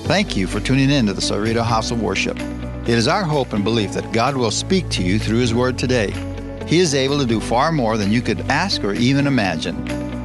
Thank you for tuning in to the Cerrito House of Worship. It is our hope and belief that God will speak to you through His Word today. He is able to do far more than you could ask or even imagine.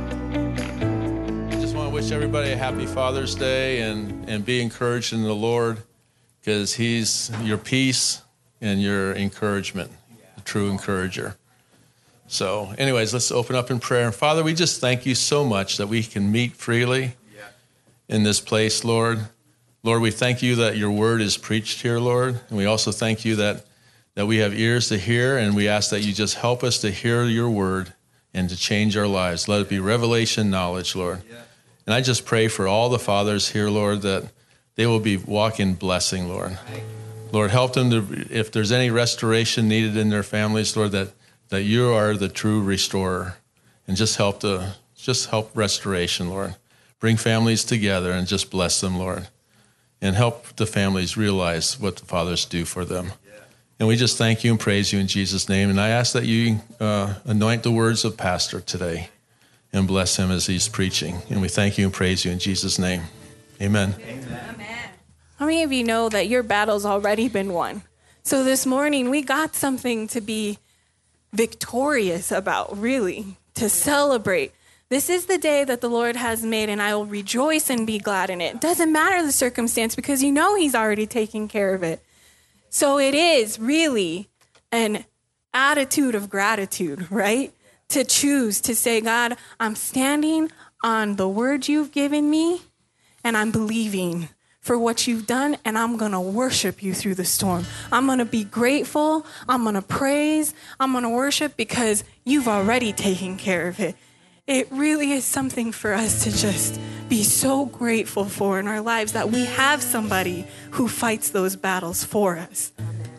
I just want to wish everybody a happy Father's Day and be encouraged in the Lord, because He's your peace and your encouragement, the true encourager. So anyways, let's open up in prayer. Father, we just thank you so much that we can meet freely in this place, Lord. Lord, we thank you that your word is preached here, Lord. And we also thank you that we have ears to hear, and we ask that you just help us to hear your word and to change our lives. Let it be revelation knowledge, Lord. Yeah. And I just pray for all the fathers here, Lord, that they will be walking blessing, Lord. Lord, help them to, if there's any restoration needed in their families, Lord, that you are the true restorer. And just help restoration, Lord. Bring families together and just bless them, Lord. And help the families realize what the fathers do for them. Yeah. And we just thank you and praise you in Jesus' name. And I ask that you anoint the words of Pastor today and bless him as he's preaching. And we thank you and praise you in Jesus' name. Amen. Amen. How many of you know that your battle's already been won? So this morning, we got something to be victorious about, really, to celebrate. This is the day that the Lord has made, and I will rejoice and be glad in it. Doesn't matter the circumstance, because you know He's already taken care of it. So it is really an attitude of gratitude, right? To choose to say, God, I'm standing on the word you've given me, and I'm believing for what you've done, and I'm going to worship you through the storm. I'm going to be grateful. I'm going to praise. I'm going to worship because you've already taken care of it. It really is something for us to just be so grateful for in our lives, that we have somebody who fights those battles for us.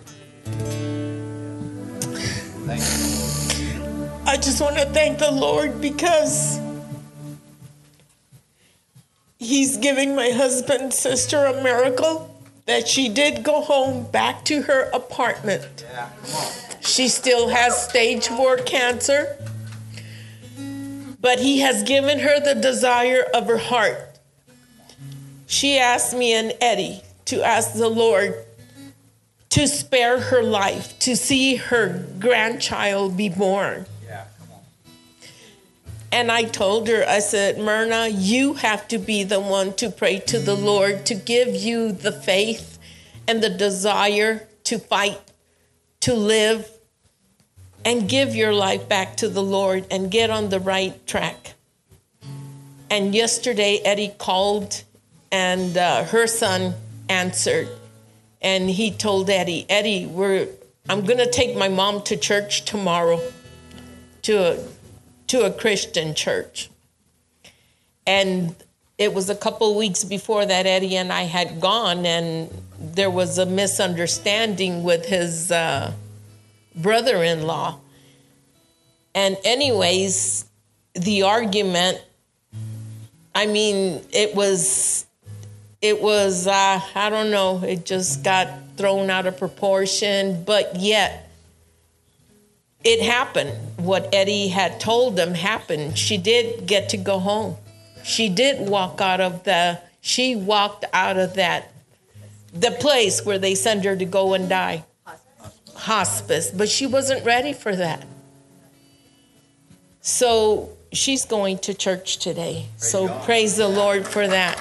I just want to thank the Lord because He's giving my husband's sister a miracle, that she did go home back to her apartment. Yeah, come on. She still has stage 4 cancer. But He has given her the desire of her heart. She asked me and Eddie to ask the Lord to spare her life, to see her grandchild be born. Yeah, come on. And I told her, I said, Myrna, you have to be the one to pray to the Lord to give you the faith and the desire to fight, to live, and give your life back to the Lord and get on the right track. And yesterday, Eddie called, and her son answered. And he told Eddie, I'm going to take my mom to church tomorrow, to a Christian church. And it was a couple weeks before that Eddie and I had gone, and there was a misunderstanding with his brother-in-law. And anyways, the argument, I mean, it was I don't know, it just got thrown out of proportion, but yet it happened. What Eddie had told them happened. She did get to go home. She did walked out of the place where they sent her to go and die. Hospice. But she wasn't ready for that. So she's going to church today. Praise the Lord for that.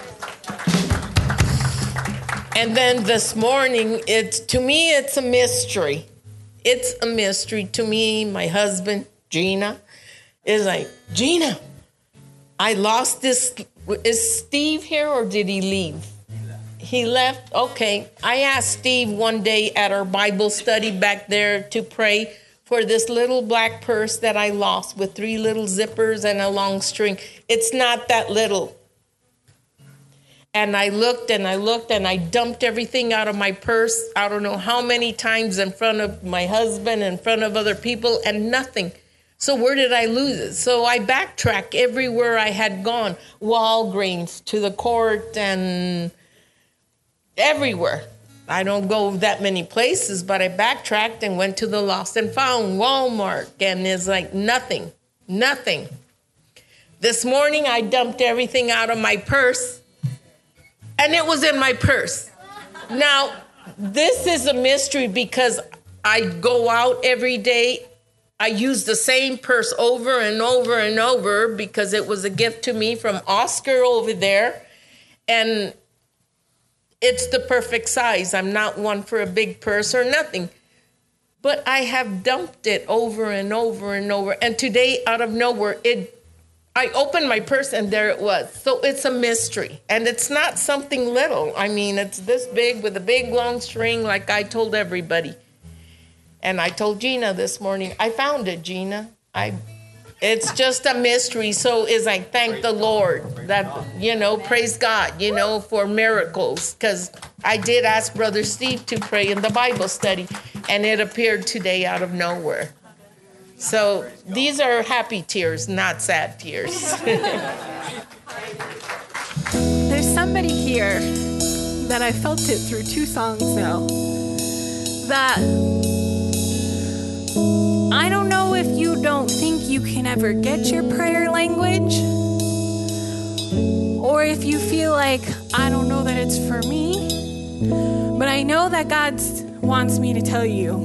And then this morning, to me, it's a mystery. It's a mystery to me. My husband, Gina, is like, Gina, I lost this. Is Steve here or did he leave? He left? Okay. I asked Steve one day at our Bible study back there to pray for this little black purse that I lost with 3 little zippers and a long string. It's not that little. And I looked and I dumped everything out of my purse. I don't know how many times in front of my husband, in front of other people, and nothing. So where did I lose it? So I backtracked everywhere I had gone. Walgreens, to the court, and everywhere. I don't go that many places, but I backtracked and went to the Lost and Found, Walmart, and it's like nothing. This morning I dumped everything out of my purse. And it was in my purse. Now, this is a mystery because I go out every day. I use the same purse over and over and over because it was a gift to me from Oscar over there. And it's the perfect size. I'm not one for a big purse or nothing. But I have dumped it over and over and over. And today, out of nowhere, I opened my purse and there it was. So it's a mystery. And it's not something little. I mean, it's this big with a big long string like I told everybody. And I told Gina this morning, I found it, Gina. It's just a mystery. So as I thank the Lord that, praise God, for miracles. Because I did ask Brother Steve to pray in the Bible study. And it appeared today out of nowhere. So these are happy tears, not sad tears. There's somebody here that I felt it through 2 songs now. That I don't know if you don't think you can ever get your prayer language, or if you feel like, I don't know that it's for me, but I know that God wants me to tell you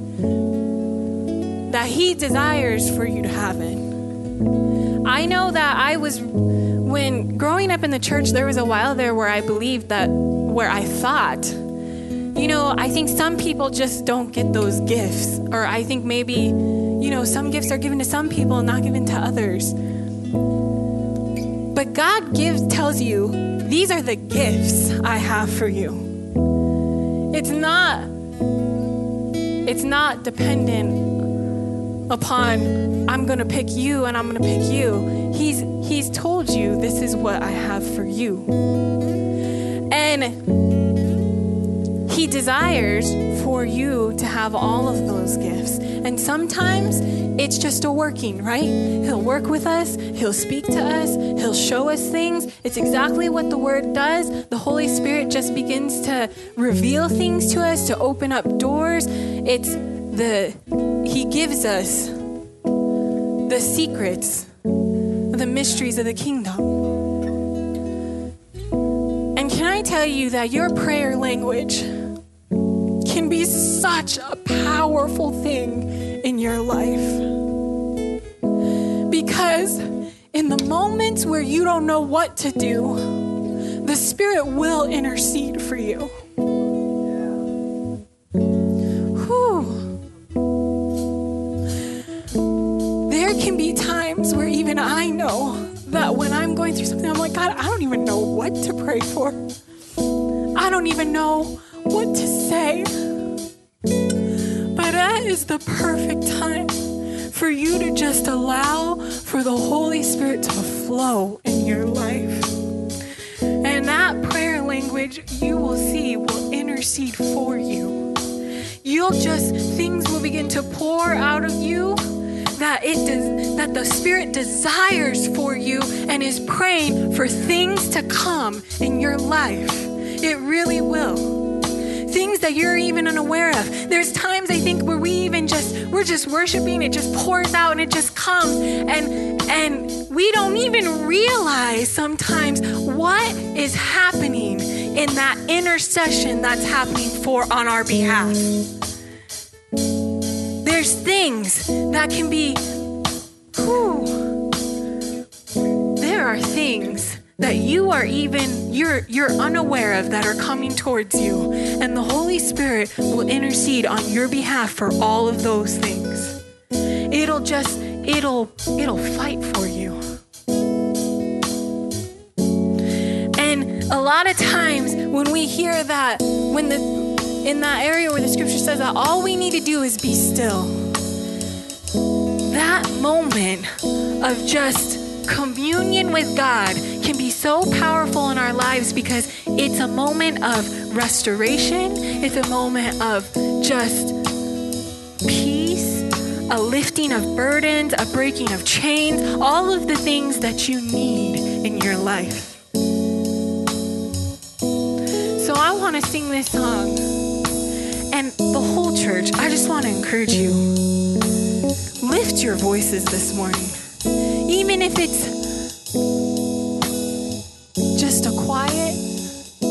that He desires for you to have it. I know that when growing up in the church, there was a while there where I believed that, where I thought, I think some people just don't get those gifts. Or I think maybe, some gifts are given to some people and not given to others. But God tells you, these are the gifts I have for you. It's not dependent upon, I'm going to pick you and I'm going to pick you. He's told you, this is what I have for you. And He desires for you to have all of those gifts. And sometimes it's just a working, right? He'll work with us. He'll speak to us. He'll show us things. It's exactly what the Word does. The Holy Spirit just begins to reveal things to us, to open up doors. He gives us the secrets, the mysteries of the kingdom. And can I tell you that your prayer language can be such a powerful thing in your life. Because in the moments where you don't know what to do, the Spirit will intercede for you. There can be times where even I know that when I'm going through something, I'm like, God, I don't even know what to pray for. I don't even know what to say. But that is the perfect time for you to just allow for the Holy Spirit to flow in your life. And that prayer language, you will see, will intercede for you. Things will begin to pour out of you that the Spirit desires for you and is praying for things to come in your life. It really will. Things that you're even unaware of. There's times I think where we're just worshiping, it just pours out and it just comes, and we don't even realize sometimes what is happening in that intercession that's happening on our behalf. There's things that can be, there are things that you're unaware of that are coming towards you. And the Holy Spirit will intercede on your behalf for all of those things. It'll fight for you. And a lot of times when we hear that, in that area where the scripture says that all we need to do is be still, that moment of just communion with God can be so powerful in our lives because it's a moment of restoration. It's a moment of just peace, a lifting of burdens, a breaking of chains, all of the things that you need in your life. So I want to sing this song. And the whole church, I just want to encourage you. Lift your voices this morning. Even if it's just a quiet,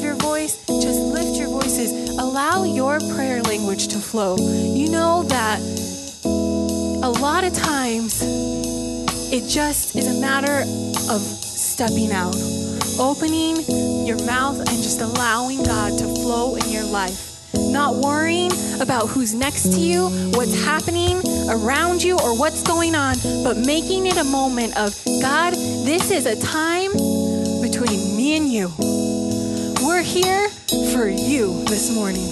your voice, just lift your voices. Allow your prayer language to flow. You know that a lot of times it just is a matter of stepping out, opening your mouth and just allowing God to flow in your life. Not worrying about who's next to you, what's happening around you, or what's going on, but making it a moment of, God, this is a time between me and you. We're here for you this morning.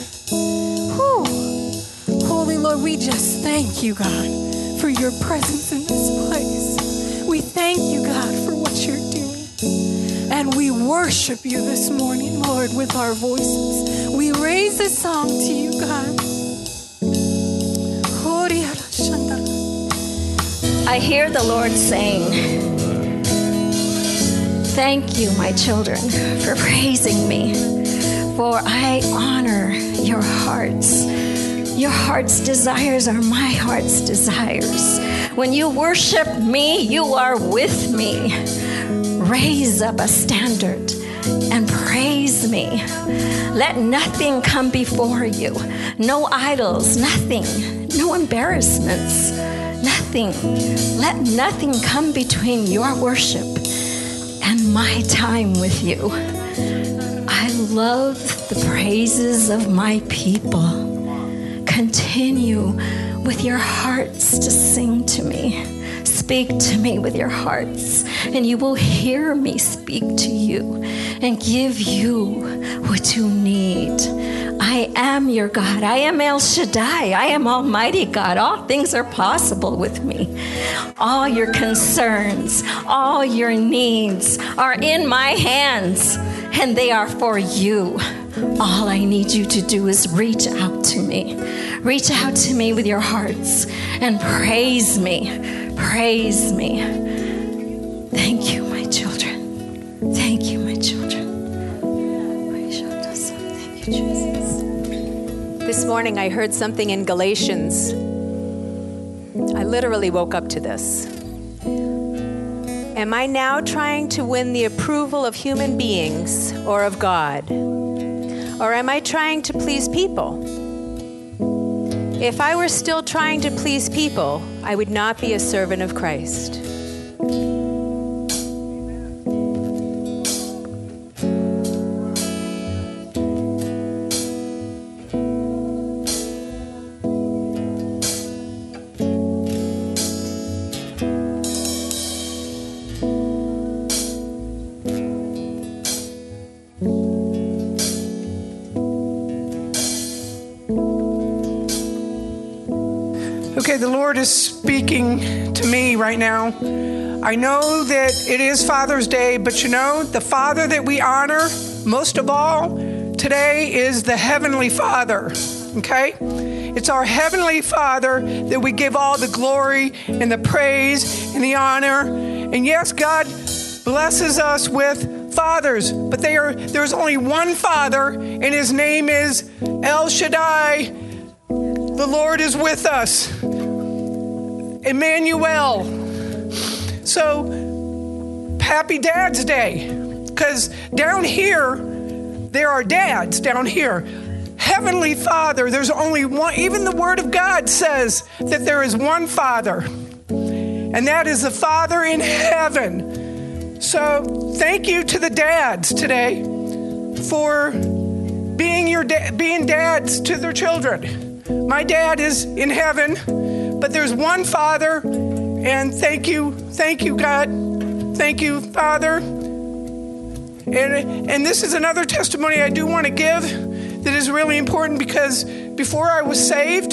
Whew. Holy Lord, we just thank you, God, for your presence in this place. We thank you, God, for what you're doing. And we worship you this morning, Lord, with our voices. We raise this song to you, God. I hear the Lord saying, thank you, my children, for praising me, for I honor your hearts. Your heart's desires are my heart's desires. When you worship me, you are with me. Raise up a standard and praise me. Let nothing come before you. No idols, nothing. No embarrassments, nothing. Let nothing come between your worship and my time with you. I love the praises of my people. Continue with your hearts to sing to me. Speak to me with your hearts, and you will hear me speak to you and give you what you need. I am your God. I am El Shaddai. I am Almighty God. All things are possible with me. All your concerns, all your needs are in my hands, and they are for you. All I need you to do is reach out to me. Reach out to me with your hearts and praise me. Praise me. Thank you, my children. Thank you, my children. Thank you, Jesus. This morning I heard something in Galatians. I literally woke up to this. Am I now trying to win the approval of human beings or of God? Or am I trying to please people? If I were still trying to please people, I would not be a servant of Christ. Okay, the Lord is speaking to me right now. I know that it is Father's Day, but you know, the Father that we honor most of all today is the Heavenly Father, okay? It's our Heavenly Father that we give all the glory and the praise and the honor. And yes, God blesses us with fathers, but there's only one Father, and His name is El Shaddai. The Lord is with us. Emmanuel. So, happy Dad's Day. Because down here, there are dads down here. Heavenly Father, there's only one. Even the Word of God says that there is one Father. And that is the Father in heaven. So, thank you to the dads today for being dads to their children. My dad is in heaven, but there's one Father, and thank you, God. Thank you, Father. And this is another testimony I do want to give that is really important, because before I was saved,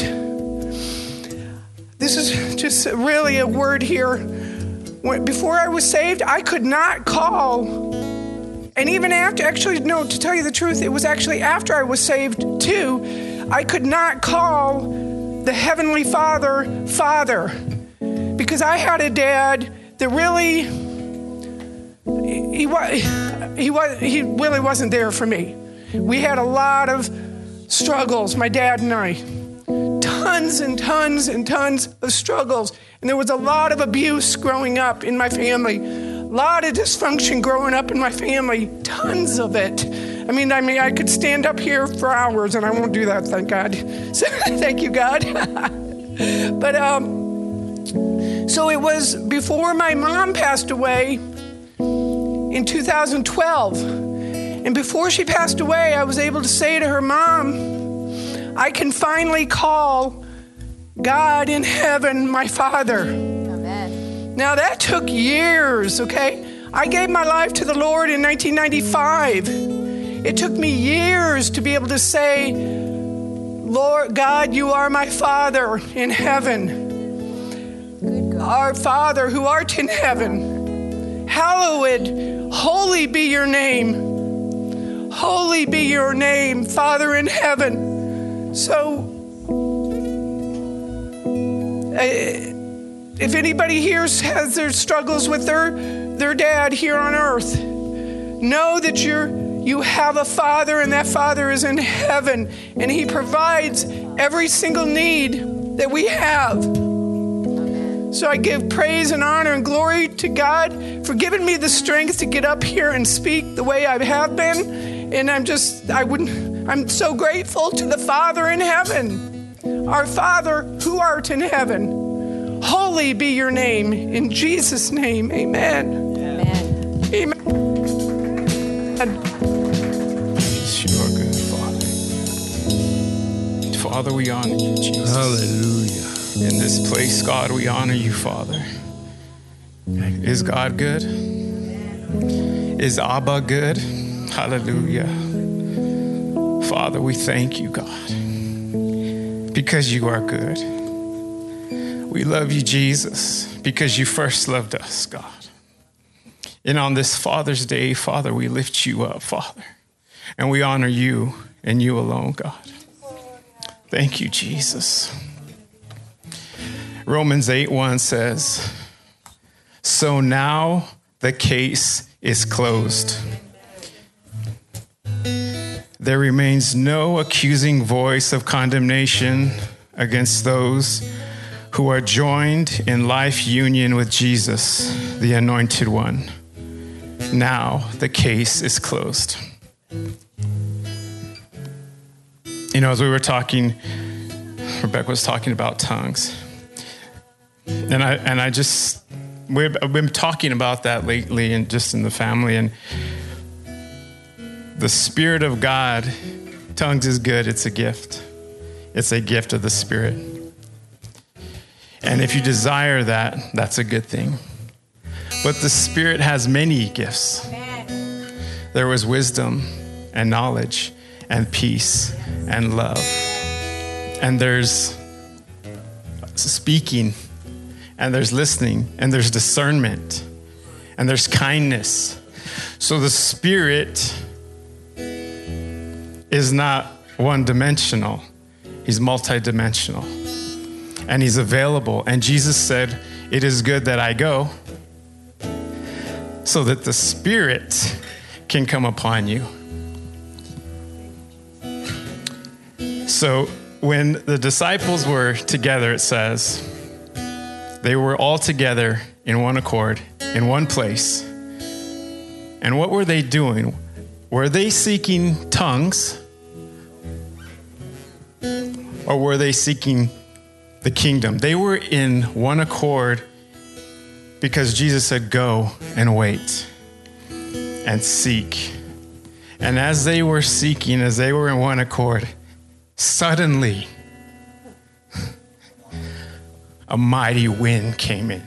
this is just really a word here. Before I was saved, I could not call. And even after, actually, no, to tell you the truth, it was actually after I was saved too, I could not call the Heavenly Father, Father, because I had a dad that really, he really wasn't there for me. We had a lot of struggles, my dad and I, tons and tons and tons of struggles, and there was a lot of abuse growing up in my family, a lot of dysfunction growing up in my family, tons of it. I mean, I could stand up here for hours, and I won't do that, thank God. So, thank you, God. But, so it was before my mom passed away in 2012. And before she passed away, I was able to say to her, Mom, I can finally call God in heaven my Father. Amen. Now that took years, okay? I gave my life to the Lord in 1995. It took me years to be able to say, Lord God, you are my Father in heaven. Our Father who art in heaven, hallowed, holy be your name. Holy be your name, Father in heaven. So, if anybody here has their struggles with their dad here on earth, know that you have a Father, and that Father is in heaven, and he provides every single need that we have. So I give praise and honor and glory to God for giving me the strength to get up here and speak the way I have been. And I'm so grateful to the Father in heaven. Our Father who art in heaven, holy be your name. In Jesus' name, amen. Amen. Amen. You are good, Father. Father, we honor you, Jesus. Hallelujah. In this place, God, we honor you, Father. Is God good? Is Abba good? Hallelujah. Father, we thank you, God, because you are good. We love you, Jesus, because you first loved us, God. And on this Father's Day, Father, we lift you up, Father, and we honor you and you alone, God. Thank you, Jesus. Romans 8:1 says, so now the case is closed. There remains no accusing voice of condemnation against those who are joined in life union with Jesus, the Anointed One. Now the case is closed. You know, as we were talking, Rebecca was talking about tongues. And we've been talking about that lately and just in the family, and the Spirit of God, tongues is good. It's a gift. It's a gift of the Spirit. And if you desire that, that's a good thing. But the Spirit has many gifts. There was wisdom and knowledge and peace and love. And there's speaking, and there's listening, and there's discernment, and there's kindness. So the Spirit is not one-dimensional. He's multidimensional. And he's available. And Jesus said, it is good that I go so that the Spirit can come upon you. So when the disciples were together, it says, they were all together in one accord, in one place. And what were they doing? Were they seeking tongues? Or were they seeking the kingdom? They were in one accord because Jesus said, go and wait and seek. And as they were seeking, as they were in one accord, suddenly a mighty wind came in.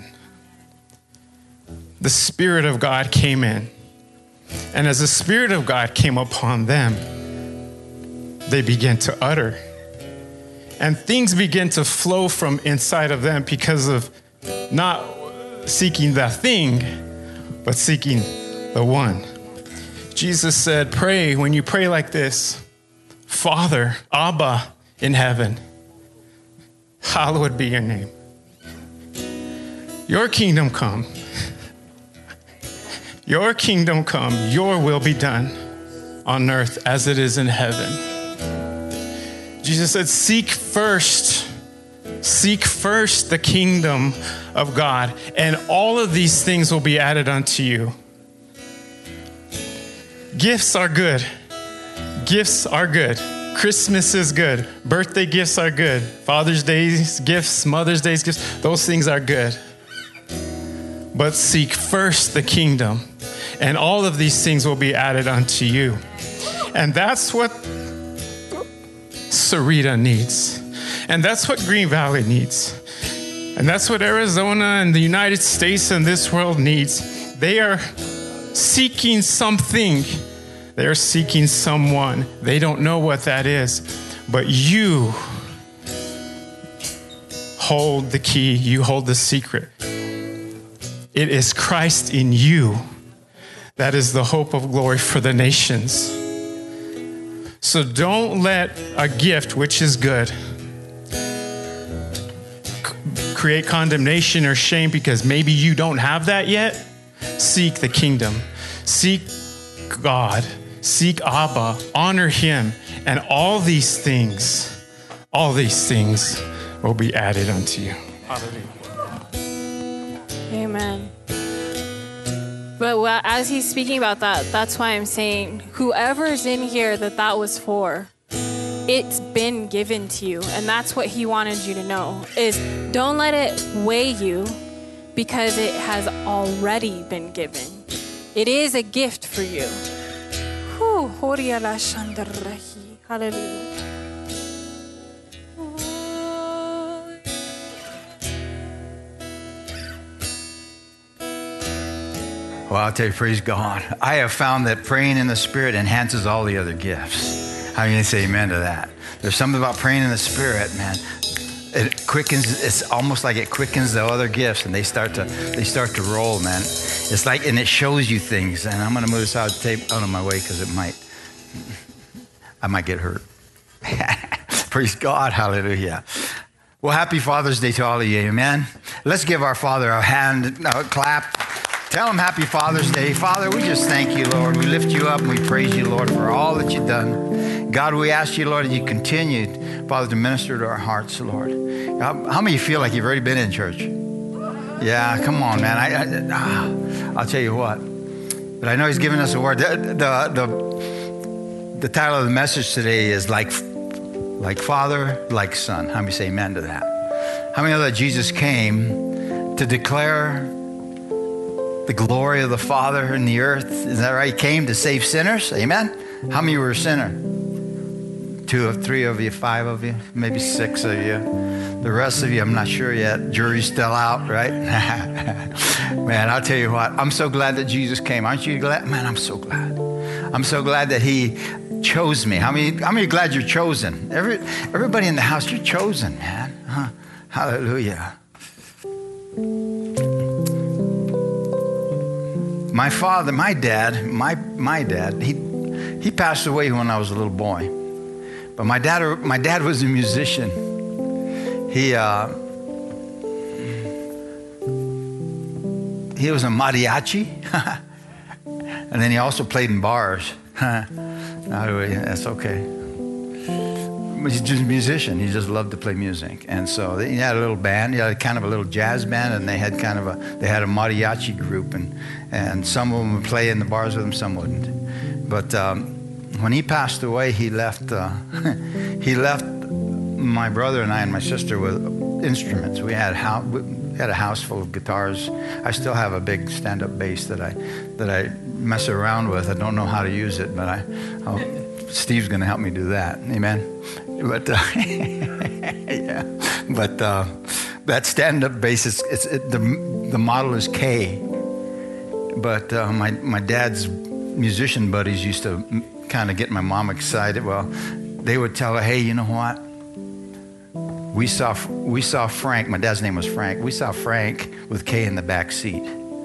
The Spirit of God came in. And as the Spirit of God came upon them, they began to utter. And things began to flow from inside of them because of not seeking the thing, but seeking the one. Jesus said, pray, when you pray like this, Father, Abba in heaven, hallowed be your name. Your kingdom come. Your kingdom come. Your will be done on earth as it is in heaven. Jesus said, seek first the kingdom of God, and all of these things will be added unto you. Gifts are good. Gifts are good. Christmas is good. Birthday gifts are good. Father's Day's gifts, Mother's Day's gifts, those things are good. But seek first the kingdom, and all of these things will be added unto you. And that's what Sarita needs. And that's what Green Valley needs. And that's what Arizona and the United States and this world needs. They are seeking something. They are seeking someone. They don't know what that is. But you hold the key. You hold the secret. It is Christ in you. That is the hope of glory for the nations. So don't let a gift, which is good, create condemnation or shame because maybe you don't have that yet. Seek the kingdom. Seek God. Seek Abba. Honor him. And all these things will be added unto you. Hallelujah. Amen. But as he's speaking about that, that's why I'm saying whoever's in here that was for, it's been given to you. And that's what he wanted you to know, is don't let it weigh you because it has already been given. It is a gift for you. Hallelujah. Well, I'll tell you, praise God. I have found that praying in the Spirit enhances all the other gifts. How can you say amen to that? There's something about praying in the Spirit, man. It quickens. It's almost like it quickens the other gifts, and they start to roll, man. It's like, and it shows you things. And I'm going to move this out of my way because I might get hurt. Praise God, hallelujah. Well, happy Father's Day to all of you, amen. Let's give our Father a hand clap. Tell him happy Father's Day. Father, we just thank you, Lord. We lift you up and we praise you, Lord, for all that you've done. God, we ask you, Lord, that you continued, Father, to minister to our hearts, Lord. How many of you feel like you've already been in church? Yeah, come on, man. I'll tell you what. But I know he's given us a word. The title of the message today is like Father, like Son. How many say amen to that? How many know that Jesus came to declare the glory of the Father in the earth? Is that right? He came to save sinners. Amen? How many were a sinner? 2 or 3 of you, 5 of you, maybe 6 of you. The rest of you, I'm not sure yet. Jury's still out, right? Man, I'll tell you what. I'm so glad that Jesus came. Aren't you glad? Man, I'm so glad. I'm so glad that he chose me. How many are glad you're chosen? Everybody in the house, you're chosen, man. Huh? Hallelujah. My father, my dad, he passed away when I was a little boy. But my dad was a musician. He was a mariachi, and then he also played in bars. That's okay. He's just a musician. He just loved to play music. And so he had a little band. He had kind of a little jazz band, and they had a mariachi group, and some of them would play in the bars with him, some wouldn't. But when he passed away, he left my brother and I and my sister with instruments. We had a house full of guitars. I still have a big stand-up bass that I mess around with. I don't know how to use it, but Steve's going to help me do that. Amen. But yeah. But that stand-up bass the model is K. But my dad's musician buddies used to kind of get my mom excited. Well, they would tell her, "Hey, you know what? We saw Frank. My dad's name was Frank. We saw Frank with K in the back seat."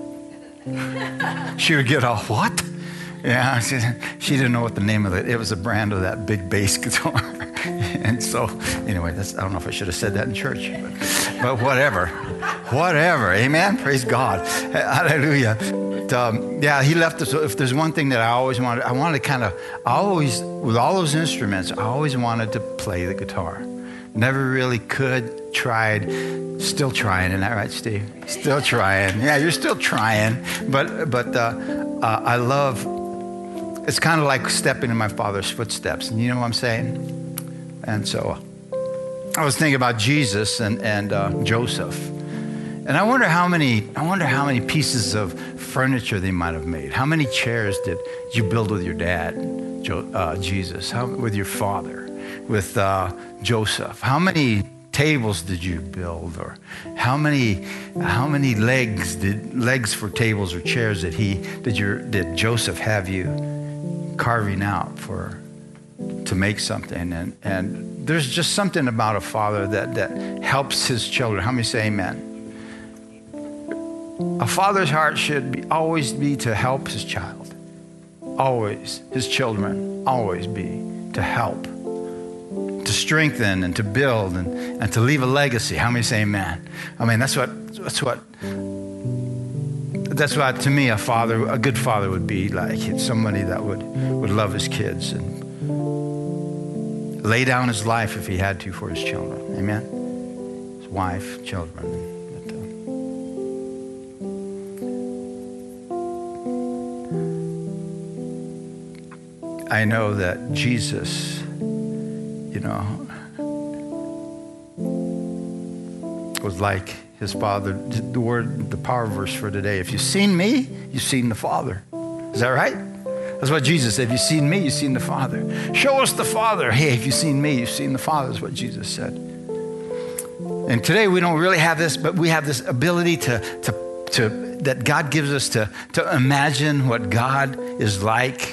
She would get all, "What?" Yeah, she didn't know what the name of it. It was a brand of that big bass guitar. And so, anyway, I don't know if I should have said that in church, but whatever. Amen. Praise God. Hallelujah. Yeah, he left us. If there's one thing that I always wanted with all those instruments, I always wanted to play the guitar. Never really could. Tried. Still trying. Isn't that right, Steve? Still trying. Yeah, you're still trying. But I love it's kind of like stepping in my Father's footsteps. And you know what I'm saying? And so I was thinking about Jesus and Joseph. And I wonder how many pieces of furniture they might have made. How many chairs did you build with your dad, Jesus? With your father, with Joseph? How many tables did you build? Or how many legs for tables or chairs did Joseph have you carving out to make something? And there's just something about a father that helps his children. How many say amen? A father's heart should always be to help his child. Always. His children always be to help, to strengthen and to build and to leave a legacy. How many say amen? I mean, that's what to me a good father would be like. It's somebody that would love his kids and lay down his life if he had to for his children. Amen? His wife, children. I know that Jesus, was like his father. The power verse for today. If you've seen me, you've seen the Father. Is that right? That's what Jesus said. If you've seen me, you've seen the Father. Show us the Father. Hey, if you've seen me, you've seen the Father, is what Jesus said. And today we don't really have this, but we have this ability that God gives us to imagine what God is like.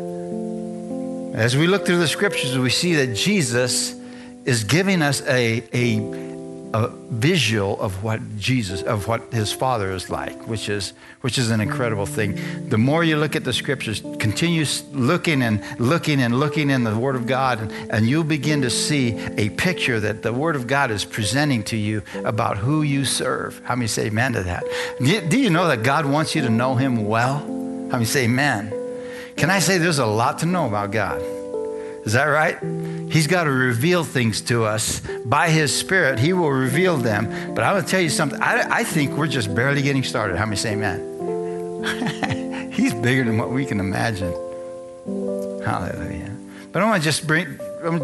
As we look through the scriptures, we see that Jesus is giving us a visual of what his Father is like, which is an incredible thing. The more you look at the scriptures, continue looking in the Word of God, and you'll begin to see a picture that the Word of God is presenting to you about who you serve. How many say amen to that? Do you know that God wants you to know him well? How many say amen? Can I say there's a lot to know about God? Is that right? He's got to reveal things to us by his Spirit. He will reveal them. But I will tell you something. I think we're just barely getting started. How many say amen? He's bigger than what we can imagine. Hallelujah. But I want to just bring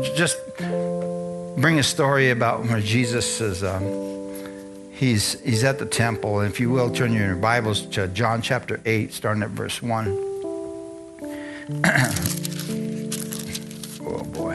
a story about where Jesus is. He's at the temple. And if you will, turn your Bibles to John chapter 8, starting at verse 1. Oh boy.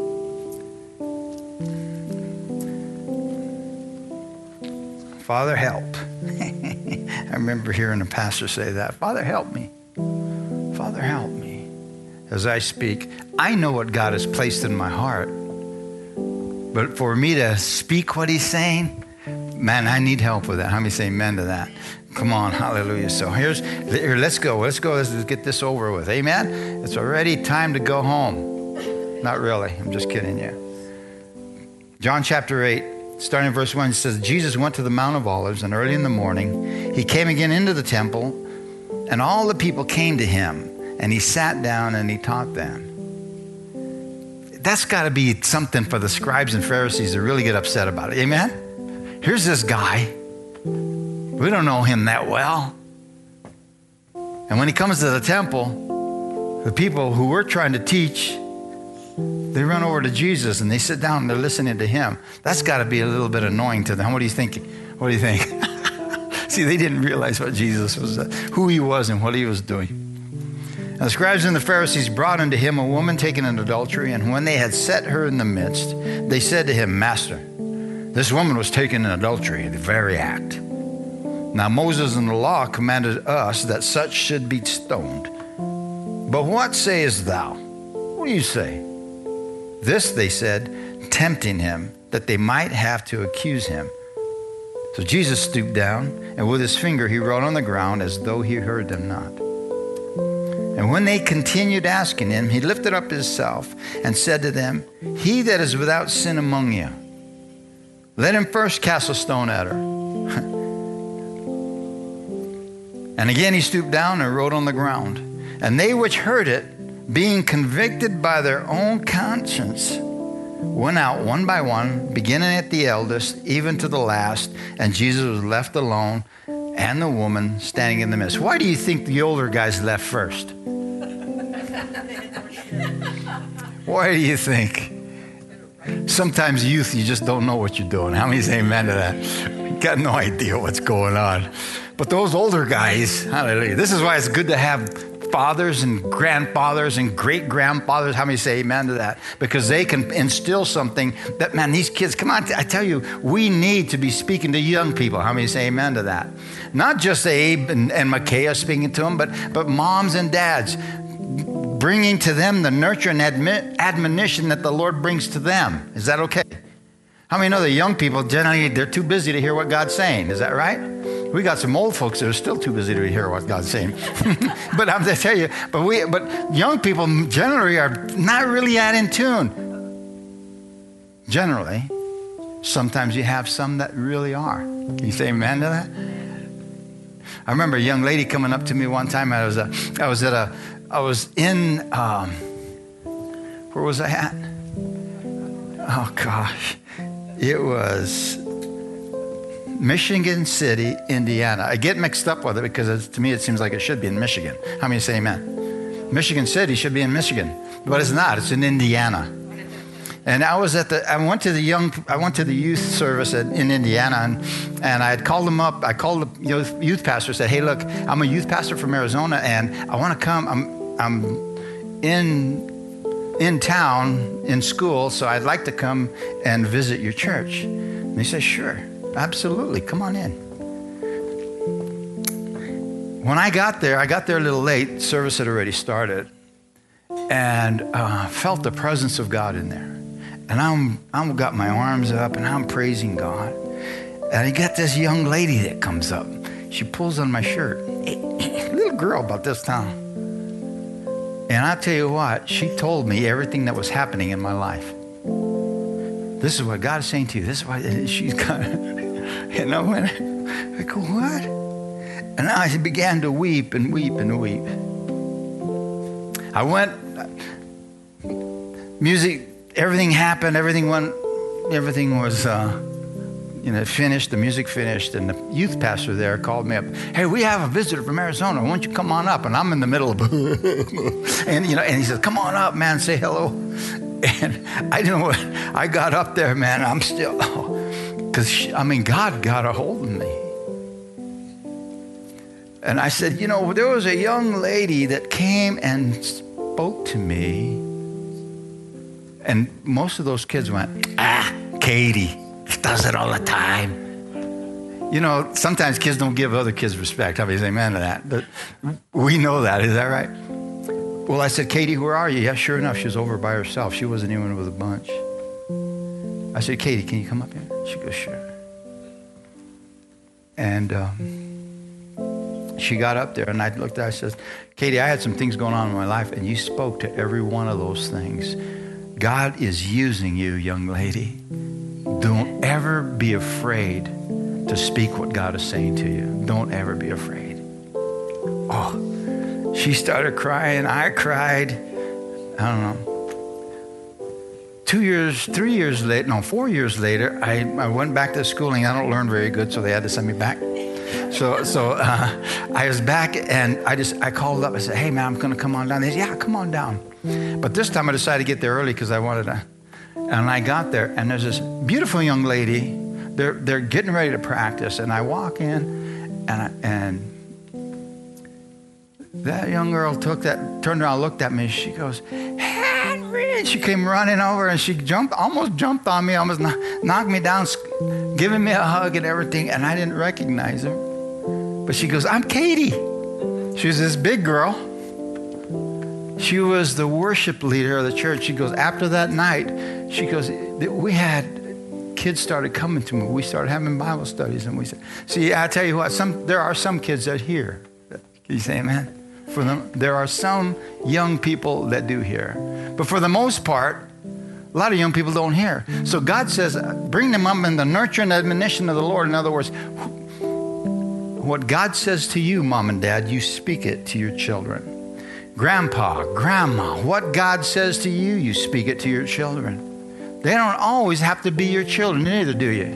Father, help. I remember hearing a pastor say that. Father, help me. Father, help me. As I speak, I know what God has placed in my heart. But for me to speak what he's saying, man, I need help with that. How many say amen to that? Come on, hallelujah. So here, let's go. Let's get this over with. Amen? It's already time to go home. Not really. I'm just kidding you. John chapter 8, starting in verse 1, it says, Jesus went to the Mount of Olives, and early in the morning, he came again into the temple, and all the people came to him, and he sat down and he taught them. That's got to be something for the scribes and Pharisees to really get upset about it. Amen? Here's this guy. We don't know him that well. And when he comes to the temple, the people who were trying to teach, they run over to Jesus and they sit down and they're listening to him. That's got to be a little bit annoying to them. What do you think? What do you think? See, they didn't realize what Jesus was, who he was and what he was doing. And the scribes and the Pharisees brought unto him a woman taken in adultery, and when they had set her in the midst, they said to him, Master, this woman was taken in adultery, the very act. Now Moses in the law commanded us that such should be stoned. But what sayest thou? What do you say? This they said, tempting him, that they might have to accuse him. So Jesus stooped down, and with his finger he wrote on the ground as though he heard them not. And when they continued asking him, he lifted up himself and said to them, He that is without sin among you, let him first cast a stone at her. And again he stooped down and wrote on the ground. And they which heard it, being convicted by their own conscience, went out one by one, beginning at the eldest, even to the last. And Jesus was left alone, and the woman standing in the midst. Why do you think the older guys left first? Why do you think? Sometimes youth, you just don't know what you're doing. How many say amen to that? Got no idea what's going on. But those older guys, hallelujah. This is why it's good to have fathers and grandfathers and great-grandfathers. How many say amen to that? Because they can instill something that, man, these kids, come on, I tell you, we need to be speaking to young people. How many say amen to that? Not just Abe and Micaiah speaking to them, but moms and dads, bringing to them the nurture and admonition that the Lord brings to them. Is that okay? How many know that young people, generally, they're too busy to hear what God's saying? Is that right? We got some old folks that are still too busy to hear what God's saying. But I'm going to tell you, but young people generally are not really that in tune. Generally, sometimes you have some that really are. Can you say amen to that? I remember a young lady coming up to me one time. I was in, where was I at? Oh gosh, it was Michigan City, Indiana. I get mixed up with it because to me it seems like it should be in Michigan. How many say amen? Michigan City should be in Michigan, but it's not. It's in Indiana. And I went to the youth service in Indiana, and I had called them up. I called the youth pastor, said, "Hey, look, I'm a youth pastor from Arizona, and I want to come. I'm in town in school, so I'd like to come and visit your church." And he said, "Sure, absolutely, come on in." When I got there a little late. Service had already started, and felt the presence of God in there. And I'm got my arms up and I'm praising God. And I got this young lady that comes up. She pulls on my shirt. Little girl about this time. And I tell you what, she told me everything that was happening in my life. This is what God is saying to you. This is why she's got. And I go, what? And I began to weep and weep and weep. I went, music, everything happened, everything was, finished, the music finished, and the youth pastor there called me up. "Hey, we have a visitor from Arizona. Why don't you come on up?" And I'm in the middle of, and he said, "Come on up, man, say hello." And I didn't know what, I got up there, man, I'm still, because, God got a hold of me. And I said, there was a young lady that came and spoke to me. And most of those kids went, Katie, does it all the time. Sometimes kids don't give other kids respect. I mean, amen to that. But we know that. Is that right? Well, I said, "Katie, where are you?" Yeah, sure enough, she was over by herself. She wasn't even with a bunch. I said, "Katie, can you come up here?" She goes, "Sure." And she got up there, and I looked at her, I said, "Katie, I had some things going on in my life, and you spoke to every one of those things. God is using you, young lady. Don't ever be afraid to speak what God is saying to you. Don't ever be afraid." Oh, she started crying. I cried. I don't know. 4 years later, I went back to schooling. I don't learn very good, so they had to send me back. So I was back, and I called up. I said, "Hey, man, I'm going to come on down." They said, "Yeah, come on down." But this time I decided to get there early because I wanted to. And I got there, and there's this beautiful young lady. They're getting ready to practice, and I walk in, and that young girl turned around, looked at me. She goes, "Henry!" And she came running over, and she almost jumped on me, almost knocked me down, giving me a hug and everything. And I didn't recognize her, but she goes, "I'm Katie." She was this big girl. She was the worship leader of the church. She goes, after that night, she goes, we had kids started coming to me. We started having Bible studies, and we said, "See, I tell you what, there are some kids that hear." Can you say amen? For them, there are some young people that do hear, but for the most part, a lot of young people don't hear. So God says, bring them up in the nurture and admonition of the Lord. In other words, what God says to you, mom and dad, you speak it to your children. Grandpa, grandma, what God says to you, you speak it to your children. They don't always have to be your children, neither do you.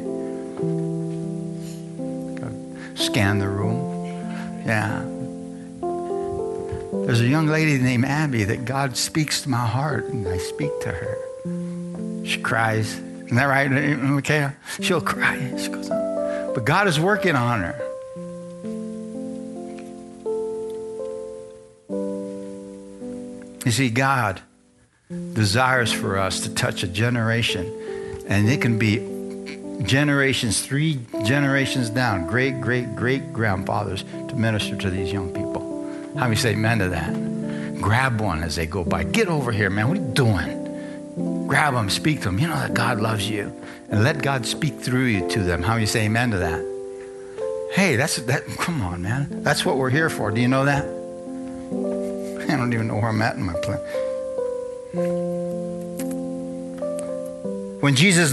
Scan the room. Yeah. There's a young lady named Abby that God speaks to my heart, and I speak to her. She cries. Isn't that right, Michaela? She'll cry. She goes, but God is working on her. You see, God desires for us to touch a generation, and it can be generations, 3 generations down, great-great-great-grandfathers to minister to these young people. How many say amen to that? Grab one as they go by. Get over here, man. What are you doing? Grab them, speak to them. You know that God loves you. And let God speak through you to them. How many say amen to that? Hey, come on, man. That's what we're here for. Do you know that? I don't even know where I'm at in my plan. When Jesus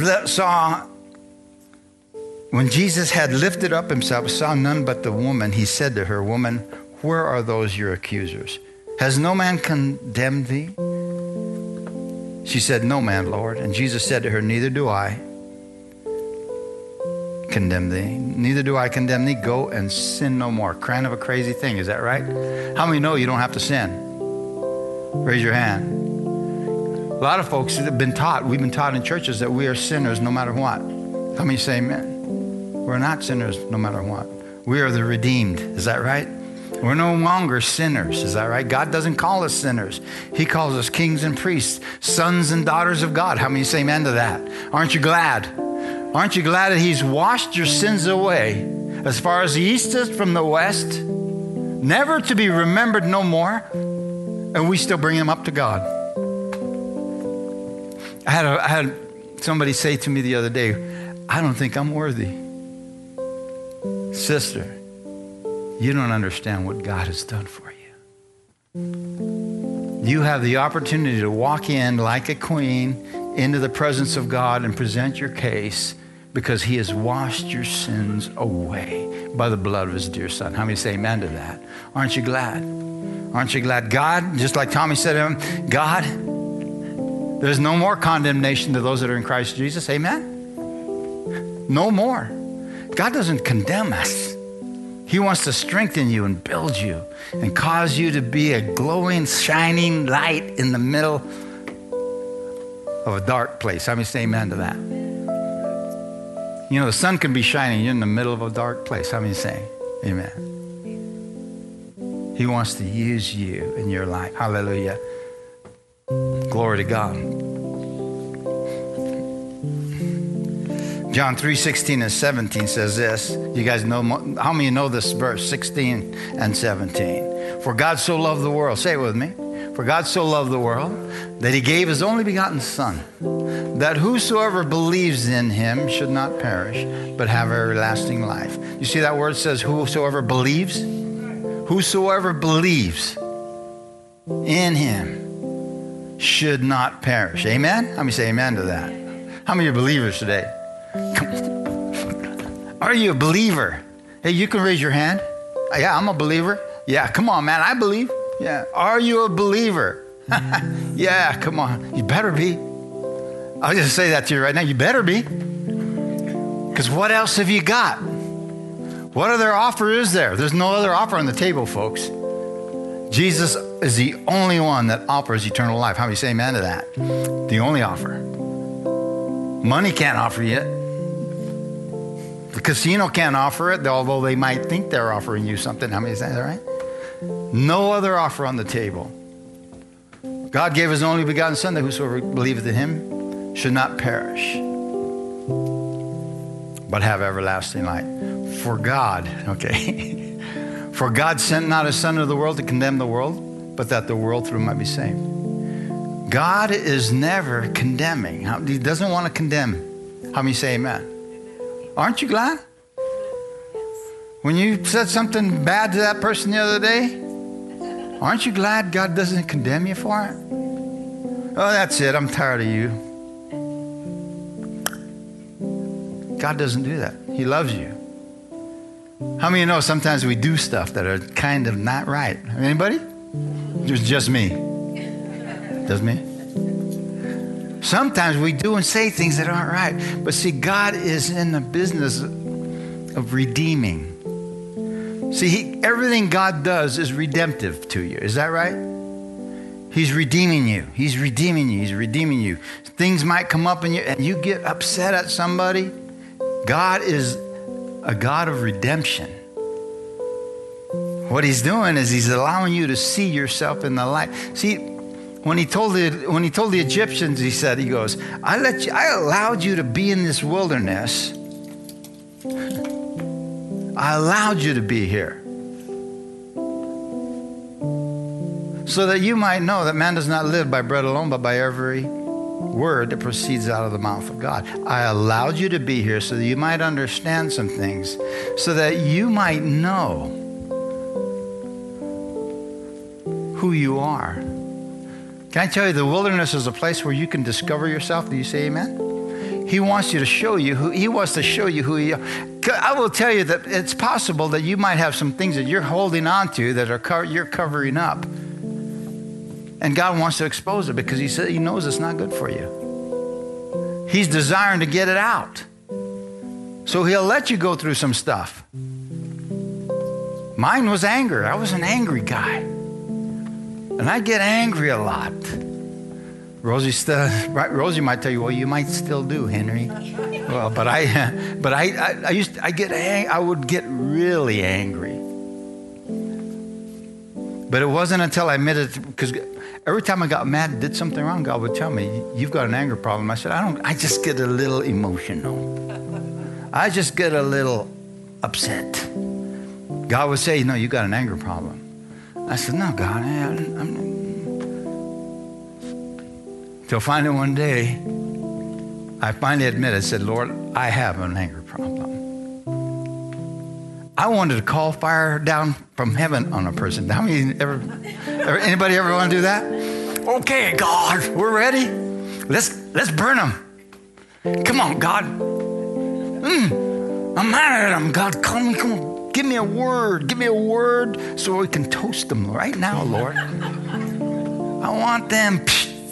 had lifted up himself, saw none but the woman, he said to her, Woman, where are those your accusers? Has no man condemned thee? She said, No man, Lord. And Jesus said to her, Neither do I condemn thee. Neither do I condemn thee. Go and sin no more. Kind of a crazy thing, is that right? How many know you don't have to sin? Raise your hand. A lot of folks have been taught, we've been taught in churches that we are sinners no matter what. How many say amen? We're not sinners no matter what. We are the redeemed. Is that right? We're no longer sinners. Is that right? God doesn't call us sinners. He calls us kings and priests, sons and daughters of God. How many say amen to that? Aren't you glad? Aren't you glad that he's washed your sins away as far as the east is from the west, never to be remembered no more, and we still bring them up to God? I had somebody say to me the other day, I don't think I'm worthy. Sister, you don't understand what God has done for you. You have the opportunity to walk in like a queen into the presence of God and present your case because he has washed your sins away by the blood of his dear son. How many say amen to that? Aren't you glad? Aren't you glad? God, just like Tommy said to him, God, there's no more condemnation to those that are in Christ Jesus. Amen? No more. God doesn't condemn us. He wants to strengthen you and build you and cause you to be a glowing, shining light in the middle of a dark place. How many say amen to that? You know, the sun can be shining. You're in the middle of a dark place. How many say amen? He wants to use you in your life. Hallelujah. Glory to God. John 3:16 and 17 says this. You guys know, how many know this verse, 16 and 17? For God so loved the world. Say it with me. For God so loved the world that he gave his only begotten Son, that whosoever believes in him should not perish, but have everlasting life. You see that word says whosoever believes? Whosoever believes in him should not perish. Amen? How many say amen to that? How many are believers today? Are you a believer? Hey, you can raise your hand. Yeah, I'm a believer. Yeah, come on, man. I believe. Yeah. Are you a believer? Yeah, come on. You better be. I'll just say that to you right now. You better be. Because what else have you got? What other offer is there? There's no other offer on the table, folks. Jesus is the only one that offers eternal life. How many say amen to that? The only offer. Money can't offer you it. The casino can't offer it, although they might think they're offering you something. How many say that, right? No other offer on the table. God gave his only begotten Son, that whosoever believeth in him should not perish, but have everlasting life. For God, okay. For God sent not his Son into the world to condemn the world, but that the world through him might be saved. God is never condemning. He doesn't want to condemn. How many say amen? Aren't you glad? When you said something bad to that person the other day, aren't you glad God doesn't condemn you for it? Oh, that's it. I'm tired of you. God doesn't do that. He loves you. How many of you know sometimes we do stuff that are kind of not right? Anybody? Just me. Just me. Sometimes we do and say things that aren't right. But see, God is in the business of redeeming. See, everything God does is redemptive to you. Is that right? He's redeeming you. He's redeeming you. He's redeeming you. Things might come up and you get upset at somebody. God is a God of redemption. What he's doing is he's allowing you to see yourself in the light. See, when he told the Egyptians, he goes, I allowed you to be in this wilderness. I allowed you to be here so that you might know that man does not live by bread alone, but by every word that proceeds out of the mouth of God. I allowed you to be here so that you might understand some things, so that you might know who you are. Can I tell you, the wilderness is a place where you can discover yourself? Do you say amen? He wants you to show you who he wants to show you who you are. I will tell you that it's possible that you might have some things that you're holding on to that you're covering up. And God wants to expose it because he knows it's not good for you. He's desiring to get it out. So he'll let you go through some stuff. Mine was anger. I was an angry guy. And I get angry a lot. Rosie might tell you, well, you might still do, Henry. Well, but I would get really angry. But it wasn't until I admitted, because every time I got mad and did something wrong, God would tell me, you've got an anger problem. I said, I just get a little emotional. I just get a little upset. God would say, no, you got an anger problem. I said, no, God, Till finally one day, I finally admitted, said, Lord, I have an anger problem. I wanted to call fire down from heaven on a person. How many anybody ever want to do that? Okay, God, we're ready. Let's burn them. Come on, God. I'm mad at them. God, come on. Give me a word. Give me a word so we can toast them right now, Lord. I want them.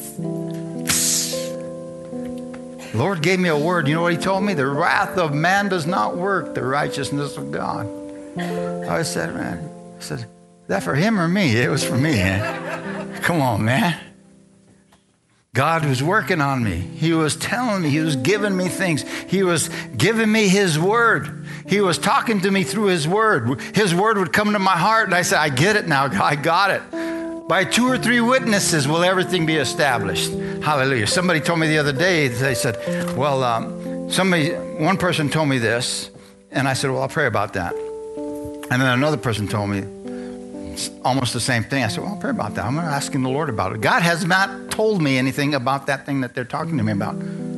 Lord gave me a word. You know what he told me? The wrath of man does not work the righteousness of God. I said, man, is that for him or me? It was for me. Come on, man. God was working on me. He was telling me. He was giving me things. He was giving me his word. He was talking to me through his word. His word would come to my heart, and I said, I get it now. I got it. By 2 or 3 witnesses will everything be established. Hallelujah. Somebody told me the other day, they said, well, one person told me this, and I said, well, I'll pray about that. And then another person told me almost the same thing. I said, well, I'll pray about that. I'm going to ask the Lord about it. God has not told me anything about that thing that they're talking to me about.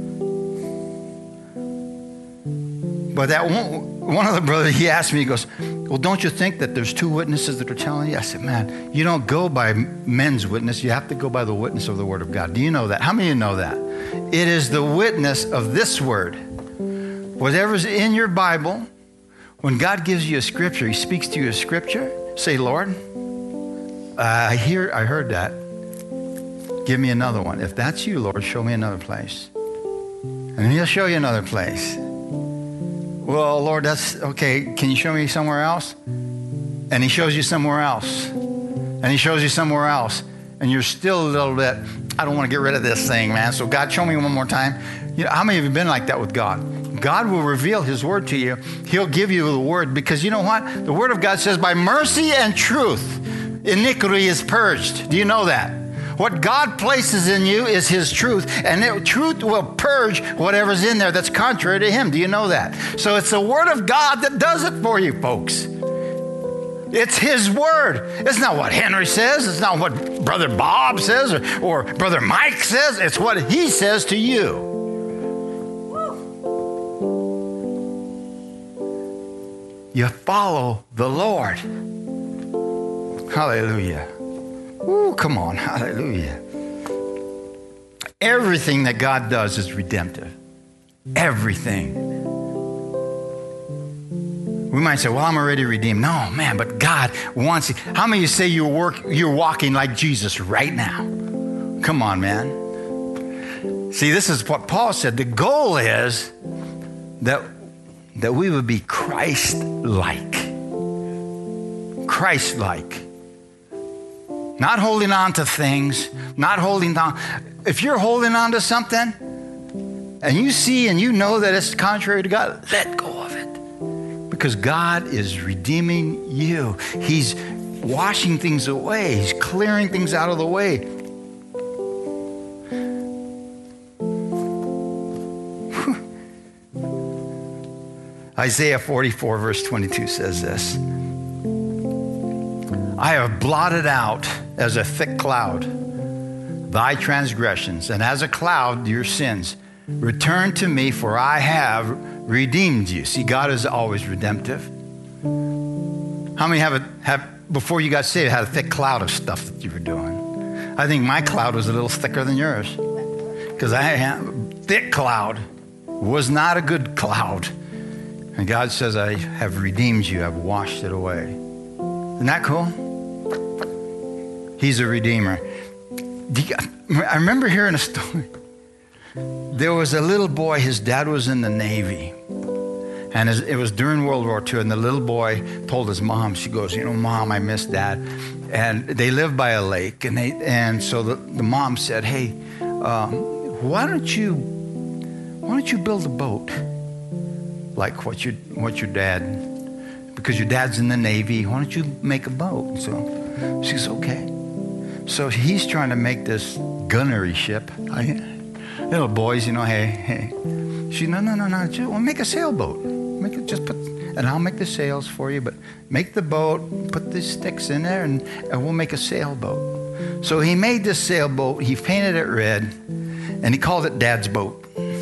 But that one of the brothers, he asked me, he goes, well, don't you think that there's 2 witnesses that are telling you? I said, man, you don't go by men's witness. You have to go by the witness of the word of God. Do you know that? How many of you know that? It is the witness of this word. Whatever's in your Bible, when God gives you a scripture, he speaks to you a scripture, say, Lord, I heard that. Give me another one. If that's you, Lord, show me another place. And then he'll show you another place. Well, Lord, that's okay. Can you show me somewhere else? And he shows you somewhere else. And he shows you somewhere else. And you're still a little bit, I don't want to get rid of this thing, man. So God, show me one more time. You know, how many of you have been like that with God? God will reveal his word to you. He'll give you the word because you know what? The word of God says, by mercy and truth, iniquity is purged. Do you know that? What God places in you is his truth, and truth will purge whatever's in there that's contrary to him. Do you know that? So it's the word of God that does it for you, folks. It's his word. It's not what Henry says. It's not what Brother Bob says or Brother Mike says. It's what he says to you. You follow the Lord. Hallelujah. Ooh, come on. Hallelujah. Everything that God does is redemptive. Everything. We might say, well, I'm already redeemed. No, man, but God wants you. How many of you say you're walking like Jesus right now? Come on, man. See, this is what Paul said. The goal is that we would be Christ-like. Christ-like. Not holding on to things, not holding on. If you're holding on to something and you see and you know that it's contrary to God, let go of it. Because God is redeeming you. He's washing things away. He's clearing things out of the way. Isaiah 44 verse 22 says this. I have blotted out as a thick cloud thy transgressions, and as a cloud your sins. Return to me, for I have redeemed you. See, God is always redemptive. How many have before you got saved, had a thick cloud of stuff that you were doing? I think my cloud was a little thicker than yours, because I had a thick cloud. Was not a good cloud. And God says, I have redeemed you. I've washed it away. Isn't that cool? He's a redeemer. I remember hearing a story. There was a little boy, his dad was in the Navy. And it was during World War II, and the little boy told his mom, she goes, Mom, I miss Dad. And they lived by a lake, and so the mom said, hey, why don't you build a boat like what your dad, because your dad's in the Navy, why don't you make a boat? So she says, okay. So he's trying to make this gunnery ship. Little boys, hey. She, no. Well, make a sailboat. And I'll make the sails for you, but make the boat, put the sticks in there, and we'll make a sailboat. So he made this sailboat. He painted it red, and he called it Dad's boat.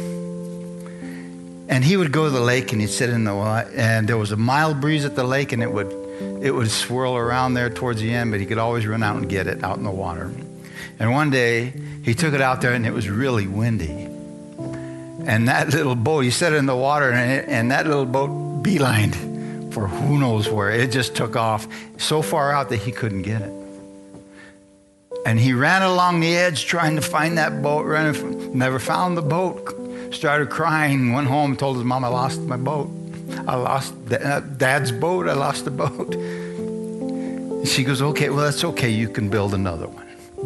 And he would go to the lake, and he'd sit in the water, and there was a mild breeze at the lake, and it would swirl around there towards the end, but he could always run out and get it out in the water. And one day, he took it out there, and it was really windy. And that little boat, he set it in the water, and that little boat beelined for who knows where. It just took off so far out that he couldn't get it. And he ran along the edge trying to find that boat, never found the boat, started crying, went home, told his mom, I lost my boat. I lost Dad's boat, I lost the boat. And she goes, okay, well, that's okay, you can build another one.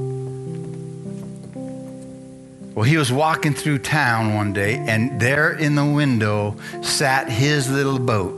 Well, he was walking through town one day, and there in the window sat his little boat.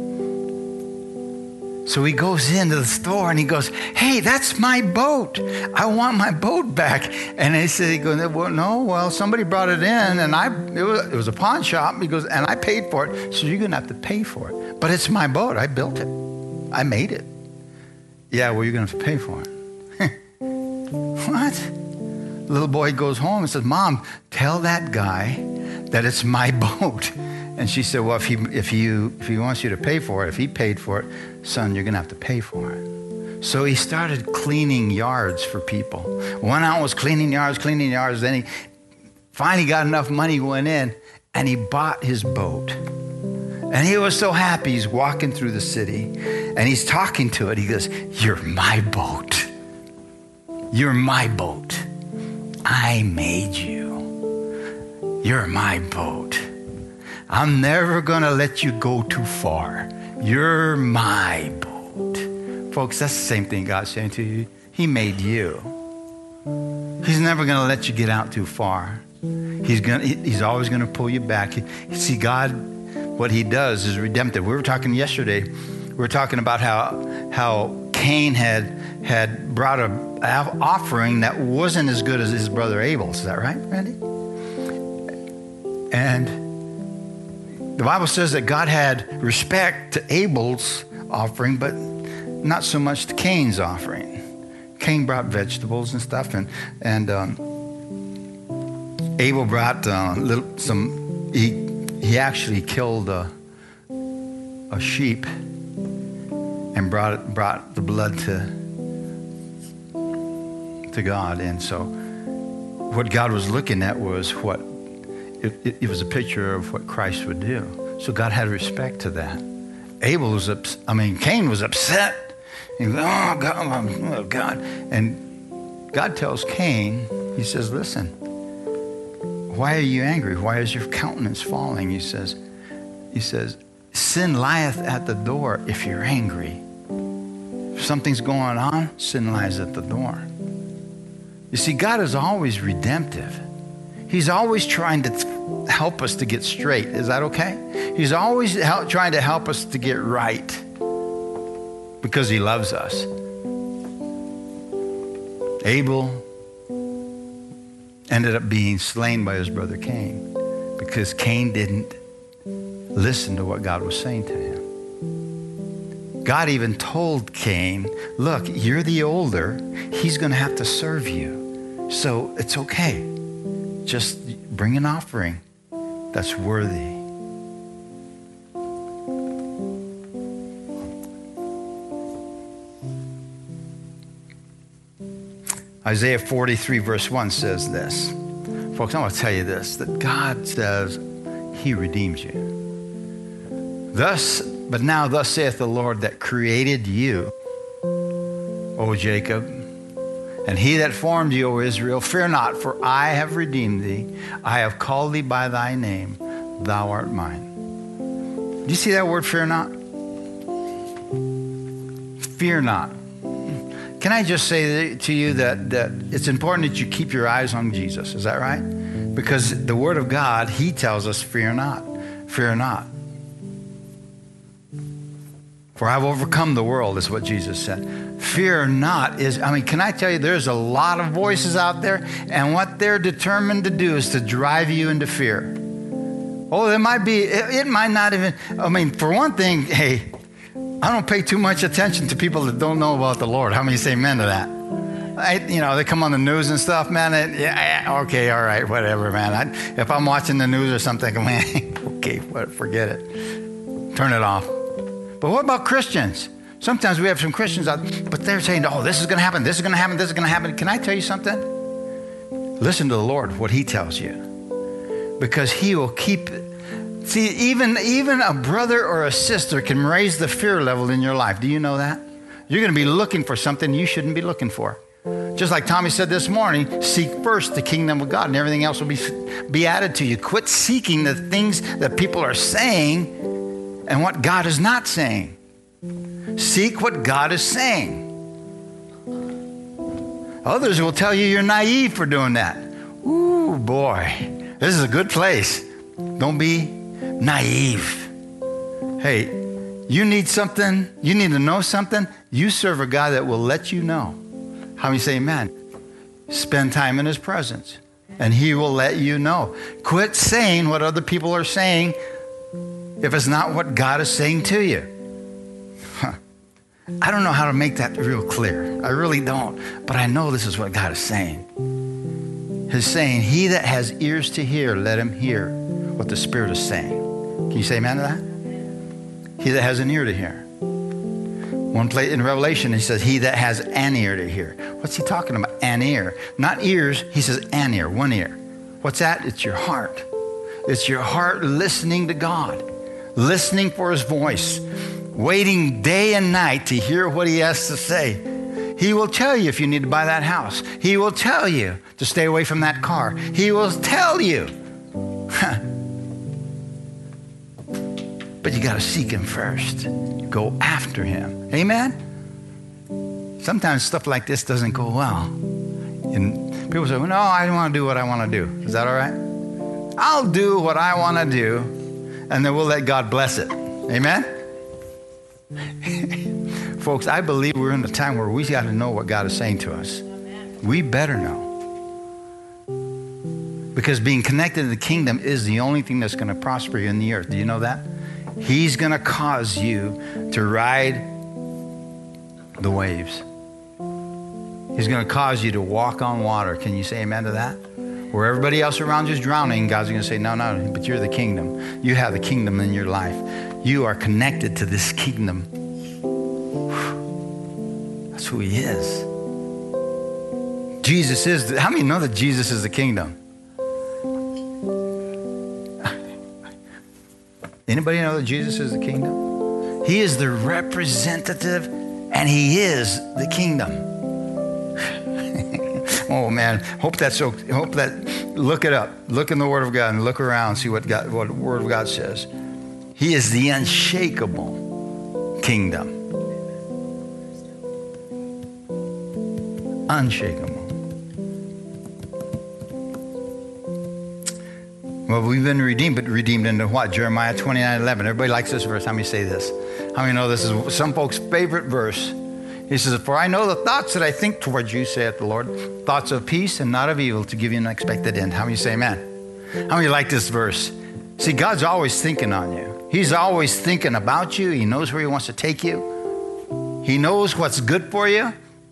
So he goes into the store, and he goes, hey, that's my boat. I want my boat back. And he goes, well, no, well, somebody brought it in, and it was a pawn shop. He goes, and I paid for it, so you're going to have to pay for it. But it's my boat. I built it. I made it. Yeah, well, you're going to have to pay for it. What? The little boy goes home and says, Mom, tell that guy that it's my boat. And she said, well, if he wants you to pay for it, if he paid for it, son, you're going to have to pay for it. So he started cleaning yards for people. Went out, was cleaning yards. Then he finally got enough money, went in, and he bought his boat. And he was so happy. He's walking through the city, and he's talking to it. He goes, you're my boat. You're my boat. I made you. You're my boat. I'm never going to let you go too far. You're my boat. Folks, that's the same thing God's saying to you. He made you. He's never going to let you get out too far. He's always going to pull you back. See, God, what he does is redemptive. We were talking yesterday. We were talking about how Cain had brought an offering that wasn't as good as his brother Abel's. Is that right, Randy? And the Bible says that God had respect to Abel's offering, but not so much to Cain's offering. Cain brought vegetables and stuff, and Abel brought he actually killed a sheep and brought the blood to God. And so what God was looking at was it was a picture of what Christ would do. So God had respect to that. Cain was upset. He goes, oh God. And God tells Cain, he says, listen, why are you angry? Why is your countenance falling? He says, sin lieth at the door if you're angry. something's going on, sin lies at the door. You see, God is always redemptive. He's always trying to help us to get straight. Is that okay? He's always trying to help us to get right because he loves us. Abel ended up being slain by his brother Cain because Cain didn't listen to what God was saying to him. God even told Cain, look, you're the older. He's going to have to serve you. So it's okay. Just bring an offering that's worthy. Isaiah 43 verse 1 says this. Folks, I want to tell you this, that God says he redeems you. But now thus saith the Lord that created you, O Jacob, and he that formed you, O Israel. Fear not, for I have redeemed thee. I have called thee by thy name. Thou art mine. Do you see that word, fear not? Fear not. Can I just say to you that it's important that you keep your eyes on Jesus? Is that right? Because the Word of God, he tells us, fear not. Fear not. For I've overcome the world, is what Jesus said. Fear not can I tell you, there's a lot of voices out there, and what they're determined to do is to drive you into fear. Oh, it might not even, for one thing, hey, I don't pay too much attention to people that don't know about the Lord. How many say amen to that? They come on the news and stuff, man. Okay, all right, whatever, man. If I'm watching the news or something, man, okay, forget it. Turn it off. But what about Christians? Sometimes we have some Christians out, but they're saying, oh, this is going to happen, this is going to happen, this is going to happen. Can I tell you something? Listen to the Lord, what he tells you. Because he will keep... See, even a brother or a sister can raise the fear level in your life. Do you know that? You're going to be looking for something you shouldn't be looking for. Just like Tommy said this morning, seek first the kingdom of God and everything else will be added to you. Quit seeking the things that people are saying and what God is not saying. Seek what God is saying. Others will tell you you're naive for doing that. Ooh, boy, this is a good place. Don't be naive. Hey, you need something, you need to know something, you serve a God that will let you know. How many say amen? Spend time in his presence and he will let you know. Quit saying what other people are saying if it's not what God is saying to you. I don't know how to make that real clear. I really don't. But I know this is what God is saying. He's saying, he that has ears to hear, let him hear what the Spirit is saying. Can you say amen to that? He that has an ear to hear. One place in Revelation, he says, he that has an ear to hear. What's he talking about? An ear. Not ears. He says an ear, one ear. What's that? It's your heart. It's your heart listening to God, listening for his voice, waiting day and night to hear what he has to say. He will tell you if you need to buy that house. He will tell you to stay away from that car. He will tell you. But you got to seek him first. Go after him. Amen? Sometimes stuff like this doesn't go well. And people say, well, no, I don't want to do what I want to do. Is that all right? I'll do what I want to do, and then we'll let God bless it. Amen? Folks, I believe we're in a time where we got to know what God is saying to us. We better know. Because being connected to the kingdom is the only thing that's going to prosper you in the earth. Do you know that? He's going to cause you to ride the waves. He's going to cause you to walk on water. Can you say amen to that? Where everybody else around you is drowning, God's going to say, no, but you're the kingdom. You have the kingdom in your life. You are connected to this kingdom. That's who he is. Jesus is, how many know that Jesus is the kingdom? Anybody know that Jesus is the kingdom? He is the representative and he is the kingdom. Oh man, look it up. Look in the Word of God and look around, see what the Word of God says. He is the unshakable kingdom. unshakable. Well, we've been redeemed, but redeemed into what? Jeremiah 29:11. Everybody likes this verse. How many say this? How many know this is some folks' favorite verse? He says, for I know the thoughts that I think towards you, saith the Lord, thoughts of peace and not of evil, to give you an expected end. How many say amen? How many like this verse? See, God's always thinking on you. He's always thinking about you. He knows where he wants to take you. He knows what's good for you.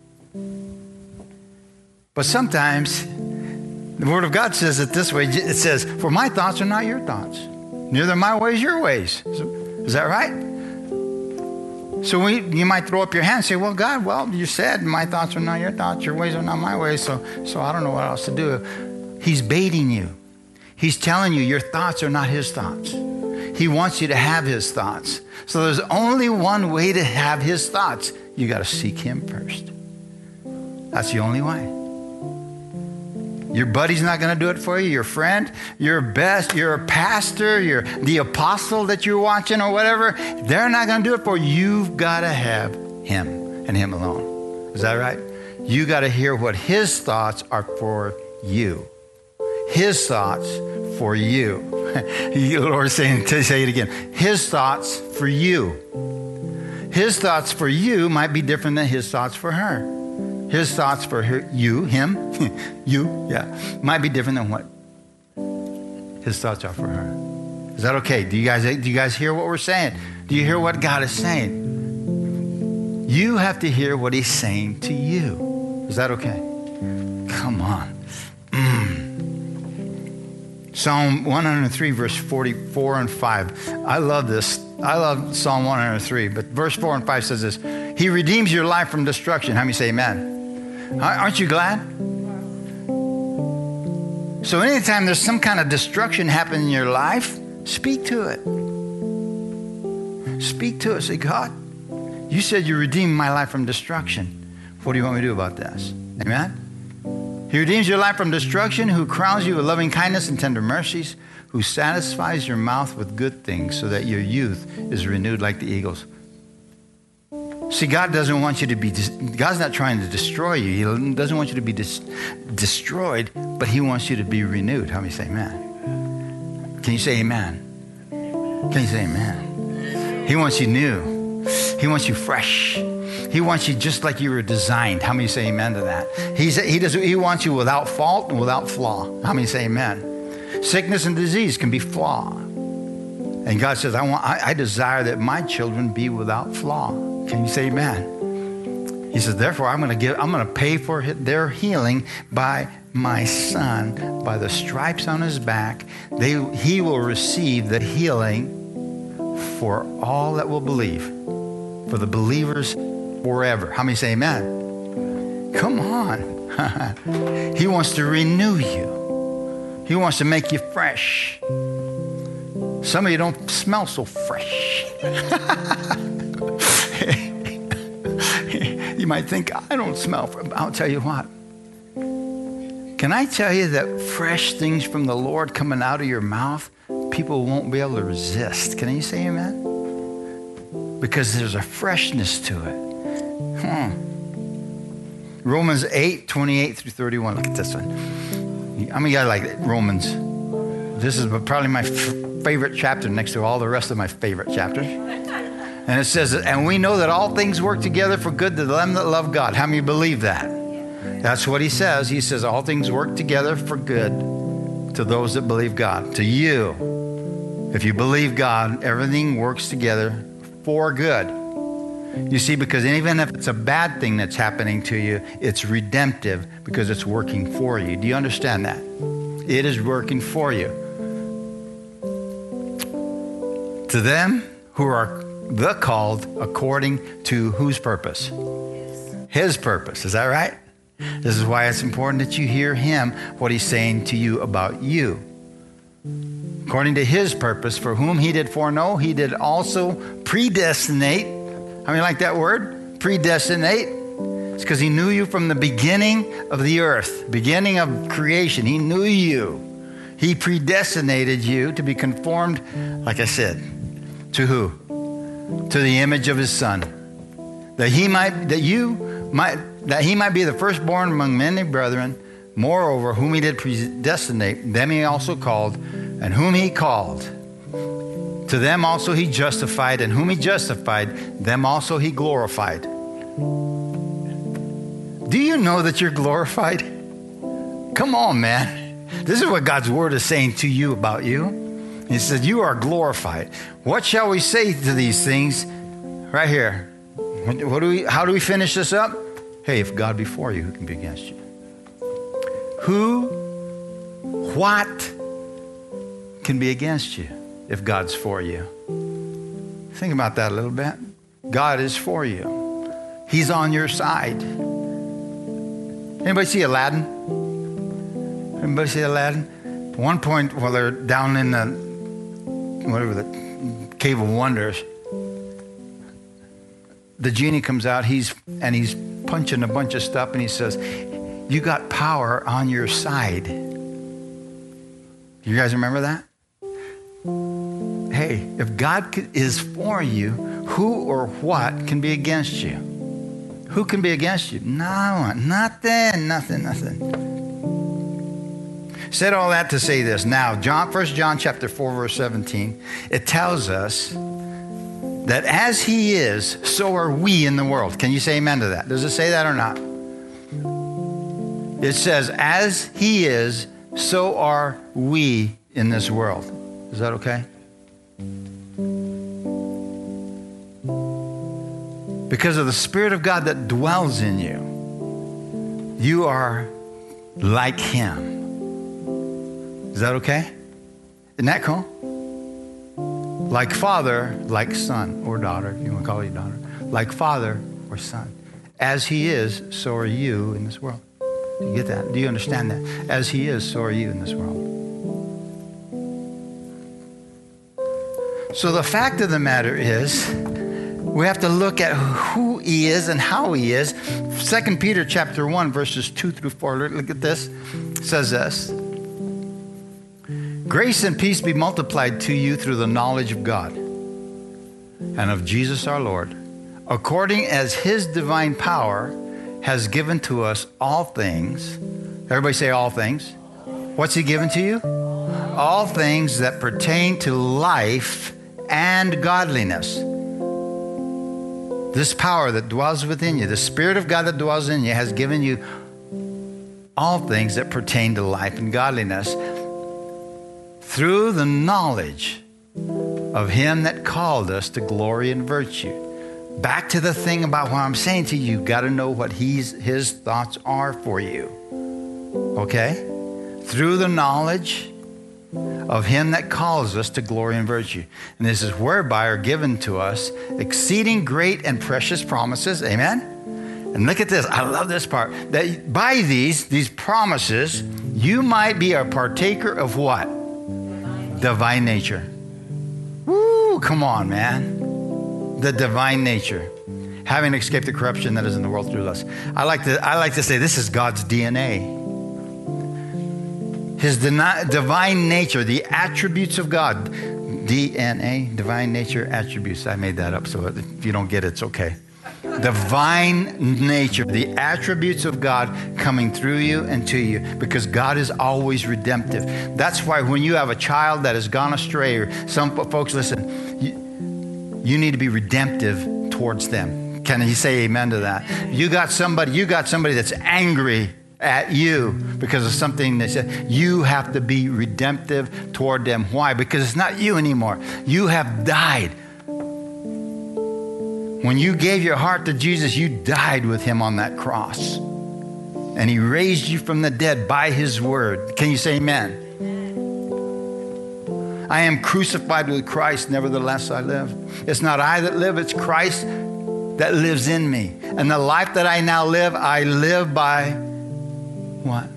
But sometimes the Word of God says it this way. It says, for my thoughts are not your thoughts. Neither my ways your ways. Is that right? So you might throw up your hand and say, well, God, you said my thoughts are not your thoughts. Your ways are not my ways. So I don't know what else to do. He's baiting you. He's telling you your thoughts are not his thoughts. He wants you to have his thoughts. So there's only one way to have his thoughts. You got to seek him first. That's the only way. Your buddy's not going to do it for you. Your friend, your a pastor, the apostle that you're watching or whatever, they're not going to do it for you. You've got to have him and him alone. Is that right? You got to hear what his thoughts are for you. His thoughts for you. The Lord is saying, say it again. His thoughts for you. His thoughts for you might be different than his thoughts for her. His thoughts for her, him, might be different than what his thoughts are for her. Is that okay? Do you guys hear what we're saying? Do you hear what God is saying? You have to hear what he's saying to you. Is that okay? Come on. Psalm 103, verse 44 and 5. I love this. I love Psalm 103, but verse 4 and 5 says this. He redeems your life from destruction. How many say amen? Aren't you glad? So anytime there's some kind of destruction happening in your life, speak to it. Speak to it. Say, God, you said you redeemed my life from destruction. What do you want me to do about this? Amen? He redeems your life from destruction, who crowns you with loving kindness and tender mercies, who satisfies your mouth with good things so that your youth is renewed like the eagles. See, God doesn't want you to be, God's not trying to destroy you. He doesn't want you to be destroyed, but he wants you to be renewed. How many say amen? Can you say amen? Can you say amen? He wants you new. He wants you fresh. He wants you just like you were designed. How many say amen to that? He wants you without fault and without flaw. How many say amen? Sickness and disease can be flaw. And God says, I desire that my children be without flaw. Can you say amen? He says, therefore, I'm going to pay for their healing by my son. By the stripes on his back, he will receive the healing for all that will believe. For the believers forever. How many say amen? Come on. He wants to renew you. He wants to make you fresh. Some of you don't smell so fresh. You might think, I don't smell fresh. I'll tell you what. Can I tell you that fresh things from the Lord coming out of your mouth, people won't be able to resist? Can you say amen? Because there's a freshness to it. Romans 8, 28 through 31. Look at this one. I mean, I like Romans. This is probably my favorite chapter next to all the rest of my favorite chapters. And it says, and we know that all things work together for good to them that love God. How many believe that? That's what he says. He says all things work together for good to those that believe God. To you, if you believe God, everything works together for good. You see, because even if it's a bad thing that's happening to you, it's redemptive because it's working for you. Do you understand that? It is working for you. To them who are the called according to whose purpose? His purpose. Is that right? This is why it's important that you hear him, what he's saying to you about you. According to his purpose, for whom he did foreknow, he did also predestinate. How many like that word? Predestinate. It's because he knew you from the beginning of the earth, beginning of creation. He knew you. He predestinated you to be conformed, like I said, to who? To the image of his son. That you that he might be the firstborn among many brethren. Moreover, whom he did predestinate, them he also called, and whom he called, to them also he justified, and whom he justified, them also he glorified. Do you know that you're glorified? Come on, man. This is what God's word is saying to you about you. He said, you are glorified. What shall we say to these things? Right here. How do we finish this up? Hey, if God be for you, who can be against you? What can be against you if God's for you? Think about that a little bit. God is for you. He's on your side. Anybody see Aladdin? Anybody see Aladdin? At one point, while they're down in the Cave of Wonders, the genie comes out, he's punching a bunch of stuff, and he says, you got power on your side. You guys remember that? Hey, if God is for you, who or what can be against you? Who can be against you? No, nothing. Said all that to say this. Now, 1 John chapter 4, verse 17, it tells us that as he is, so are we in the world. Can you say amen to that? Does it say that or not? It says, as he is, so are we in this world. Is that okay? Because of the Spirit of God that dwells in you, you are like him. Is that okay? Isn't that cool? Like father, like son or daughter. You want to call it daughter? Like father or son. As he is, so are you in this world. Do you get that? Do you understand that? As he is, so are you in this world. So the fact of the matter is, we have to look at who he is and how he is. 2 Peter chapter 1, verses 2 through 4. Look at this. It says this. Grace and peace be multiplied to you through the knowledge of God and of Jesus our Lord, according as his divine power has given to us all things. Everybody say all things. What's he given to you? All things that pertain to life and godliness. This power that dwells within you, the Spirit of God that dwells in you, has given you all things that pertain to life and godliness through the knowledge of him that called us to glory and virtue. Back to the thing about what I'm saying to you, got to know what his thoughts are for you. Okay? Through the knowledge of him that calls us to glory and virtue. And this is whereby are given to us exceeding great and precious promises. Amen? And look at this. I love this part. That by these promises, you might be a partaker of what? Divine nature. Woo, come on, man. The divine nature. Having escaped the corruption that is in the world through lust. I like to say this is God's DNA. His divine nature, the attributes of God. DNA, divine nature, attributes. I made that up, so if you don't get it, it's okay. Divine nature, the attributes of God coming through you and to you, because God is always redemptive. That's why when you have a child that has gone astray, or some folks, listen, you need to be redemptive towards them. Can you say amen to that? You got somebody that's angry at you because of something they said. You have to be redemptive toward them. Why? Because it's not you anymore. You have died. When you gave your heart to Jesus, you died with him on that cross. And he raised you from the dead by his word. Can you say amen? I am crucified with Christ, nevertheless I live. It's not I that live, it's Christ that lives in me. And the life that I now live, I live by what?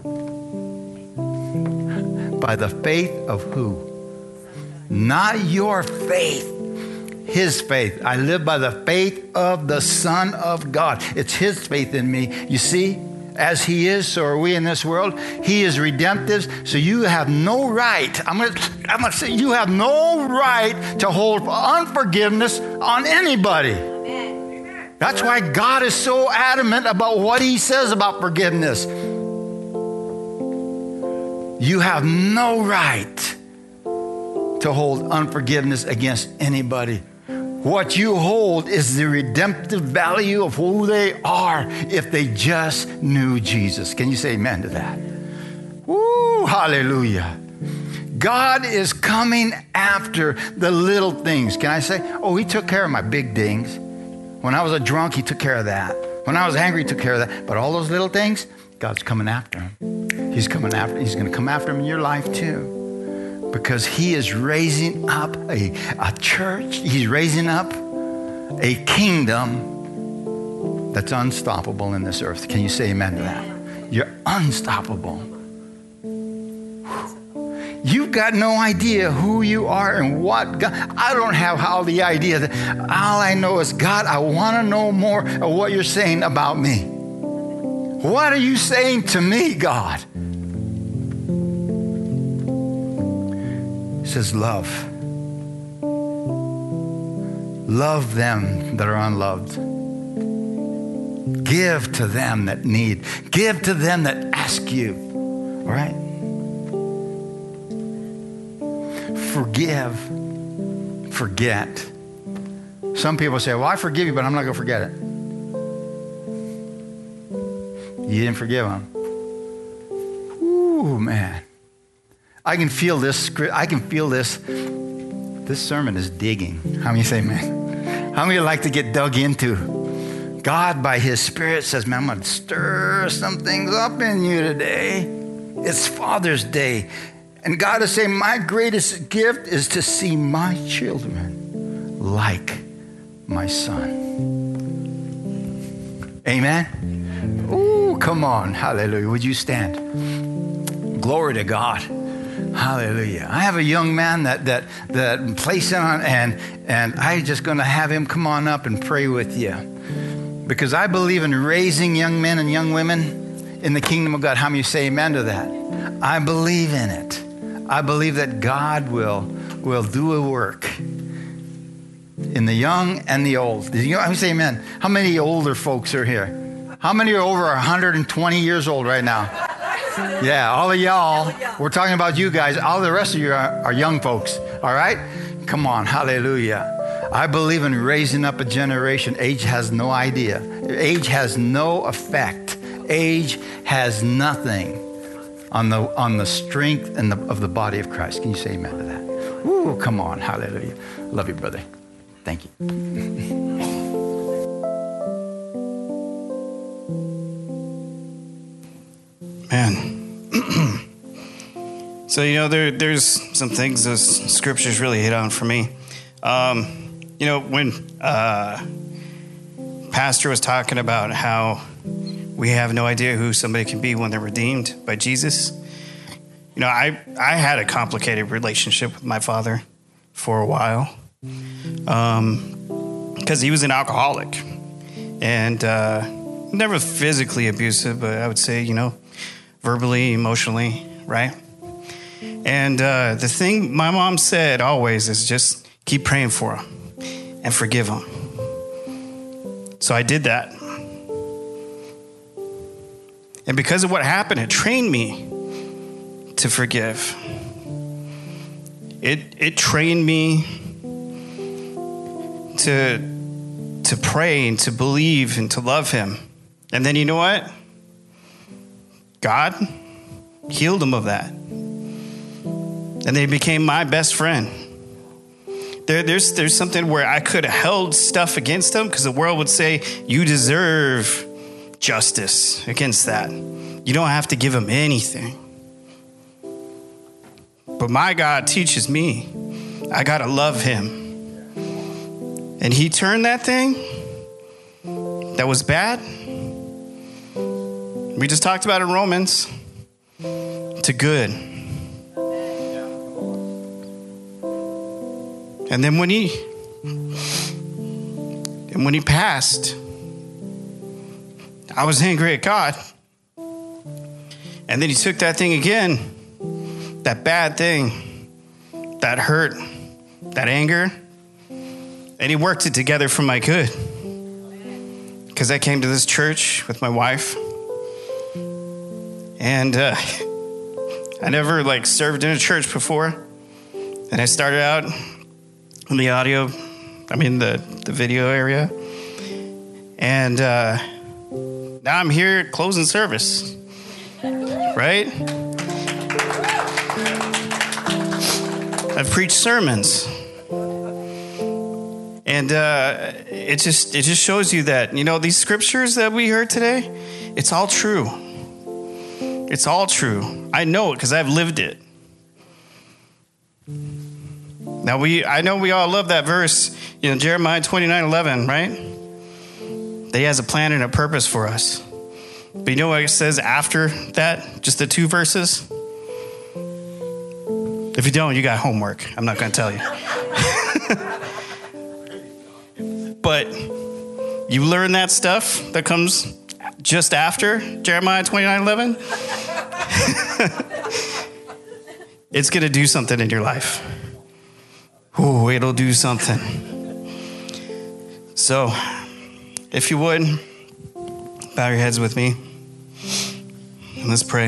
By the faith of who? Not your faith. His faith. I live by the faith of the Son of God. It's his faith in me. You see, as he is, so are we in this world. He is redemptive, so you have no right. I'm gonna say you have no right to hold unforgiveness on anybody. Amen. That's why God is so adamant about what he says about forgiveness. You have no right to hold unforgiveness against anybody. What you hold is the redemptive value of who they are if they just knew Jesus. Can you say amen to that? Woo, hallelujah. God is coming after the little things. Can I say, oh, he took care of my big things. When I was a drunk, he took care of that. When I was angry, he took care of that. But all those little things, God's coming after him. He's going to come after him in your life too. Because he is raising up a church. He's raising up a kingdom that's unstoppable in this earth. Can you say amen to that? You're unstoppable. You've got no idea who you are and what God. I don't have all the idea. All I know is, God, I want to know more of what you're saying about me. What are you saying to me, God? It says love. Love them that are unloved. Give to them that need. Give to them that ask you. All right? Forgive. Forget. Some people say, well, I forgive you, but I'm not going to forget it. You didn't forgive them. Ooh, man. I can feel this. This sermon is digging. How many say, man? How many like to get dug into? God, by his Spirit, says, man, I'm going to stir some things up in you today. It's Father's Day. And God is saying, my greatest gift is to see my children like my son. Amen? Ooh, come on. Hallelujah. Would you stand? Glory to God. Hallelujah. I have a young man that placed on, and I'm just going to have him come on up and pray with you. Because I believe in raising young men and young women in the kingdom of God. How many say amen to that? I believe in it. I believe that God will do a work in the young and the old. How many say amen? How many older folks are here? How many are over 120 years old right now? Yeah, all of y'all. We're talking about you guys. All the rest of you are young folks. All right? Come on. Hallelujah. I believe in raising up a generation. Age has no idea. Age has no effect. Age has nothing on the strength of the body of Christ. Can you say amen to that? Ooh, come on. Hallelujah. Love you, brother. Thank you. Man. So, there's some things those scriptures really hit on for me. When Pastor was talking about how we have no idea who somebody can be when they're redeemed by Jesus. I had a complicated relationship with my father for a while because he was an alcoholic and never physically abusive, but I would say, verbally, emotionally, right? And the thing my mom said always is just keep praying for him and forgive him. So I did that. And because of what happened, it trained me to forgive. It trained me to pray and to believe and to love him. And then you know what? God healed him of that. And they became my best friend. There's something where I could have held stuff against him because the world would say, you deserve justice against that. You don't have to give him anything. But my God teaches me I got to love him. And he turned that thing that was bad, we just talked about in Romans, to good. And then when he passed, I was angry at God. And then he took that thing again, that bad thing, that hurt, that anger, and he worked it together for my good. because I came to this church with my wife, and I never served in a church before. And I started out in the the video area, and now I'm here at closing service, right? I've preached sermons. And it just shows you that, these scriptures that we heard today, it's all true. It's all true. I know it because I've lived it. Now, I know we all love that verse, Jeremiah 29:11, right? That he has a plan and a purpose for us. But you know what it says after that? Just the 2 verses? If you don't, you got homework. I'm not going to tell you. But you learn that stuff that comes just after Jeremiah 29:11. It's going to do something in your life. Ooh, it'll do something. So, if you would, bow your heads with me. And let's pray.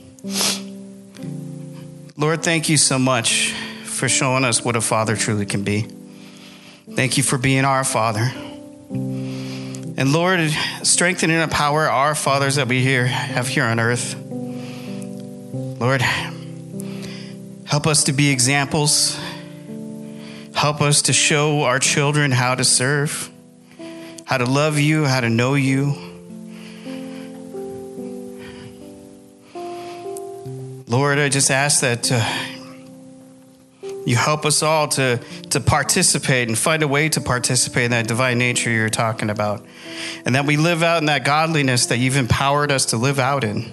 Lord, thank you so much for showing us what a father truly can be. Thank you for being our Father. And Lord, strengthen and empower our fathers that we have here on earth. Lord, help us to be examples. Help us to show our children how to serve, how to love you, how to know you. Lord, I just ask that you help us all to participate and find a way to participate in that divine nature you're talking about. And that we live out in that godliness that you've empowered us to live out in.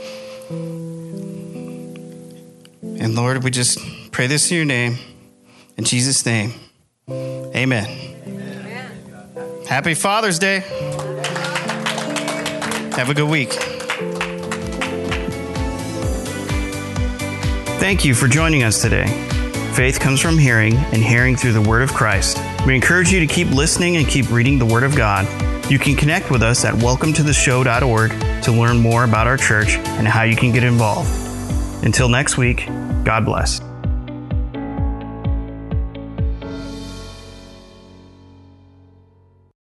And Lord, we just pray this in your name. In Jesus' name, amen. Amen. Happy Father's Day. Have a good week. Thank you for joining us today. Faith comes from hearing, and hearing through the Word of Christ. We encourage you to keep listening and keep reading the Word of God. You can connect with us at welcometotheshow.org to learn more about our church and how you can get involved. Until next week, God bless.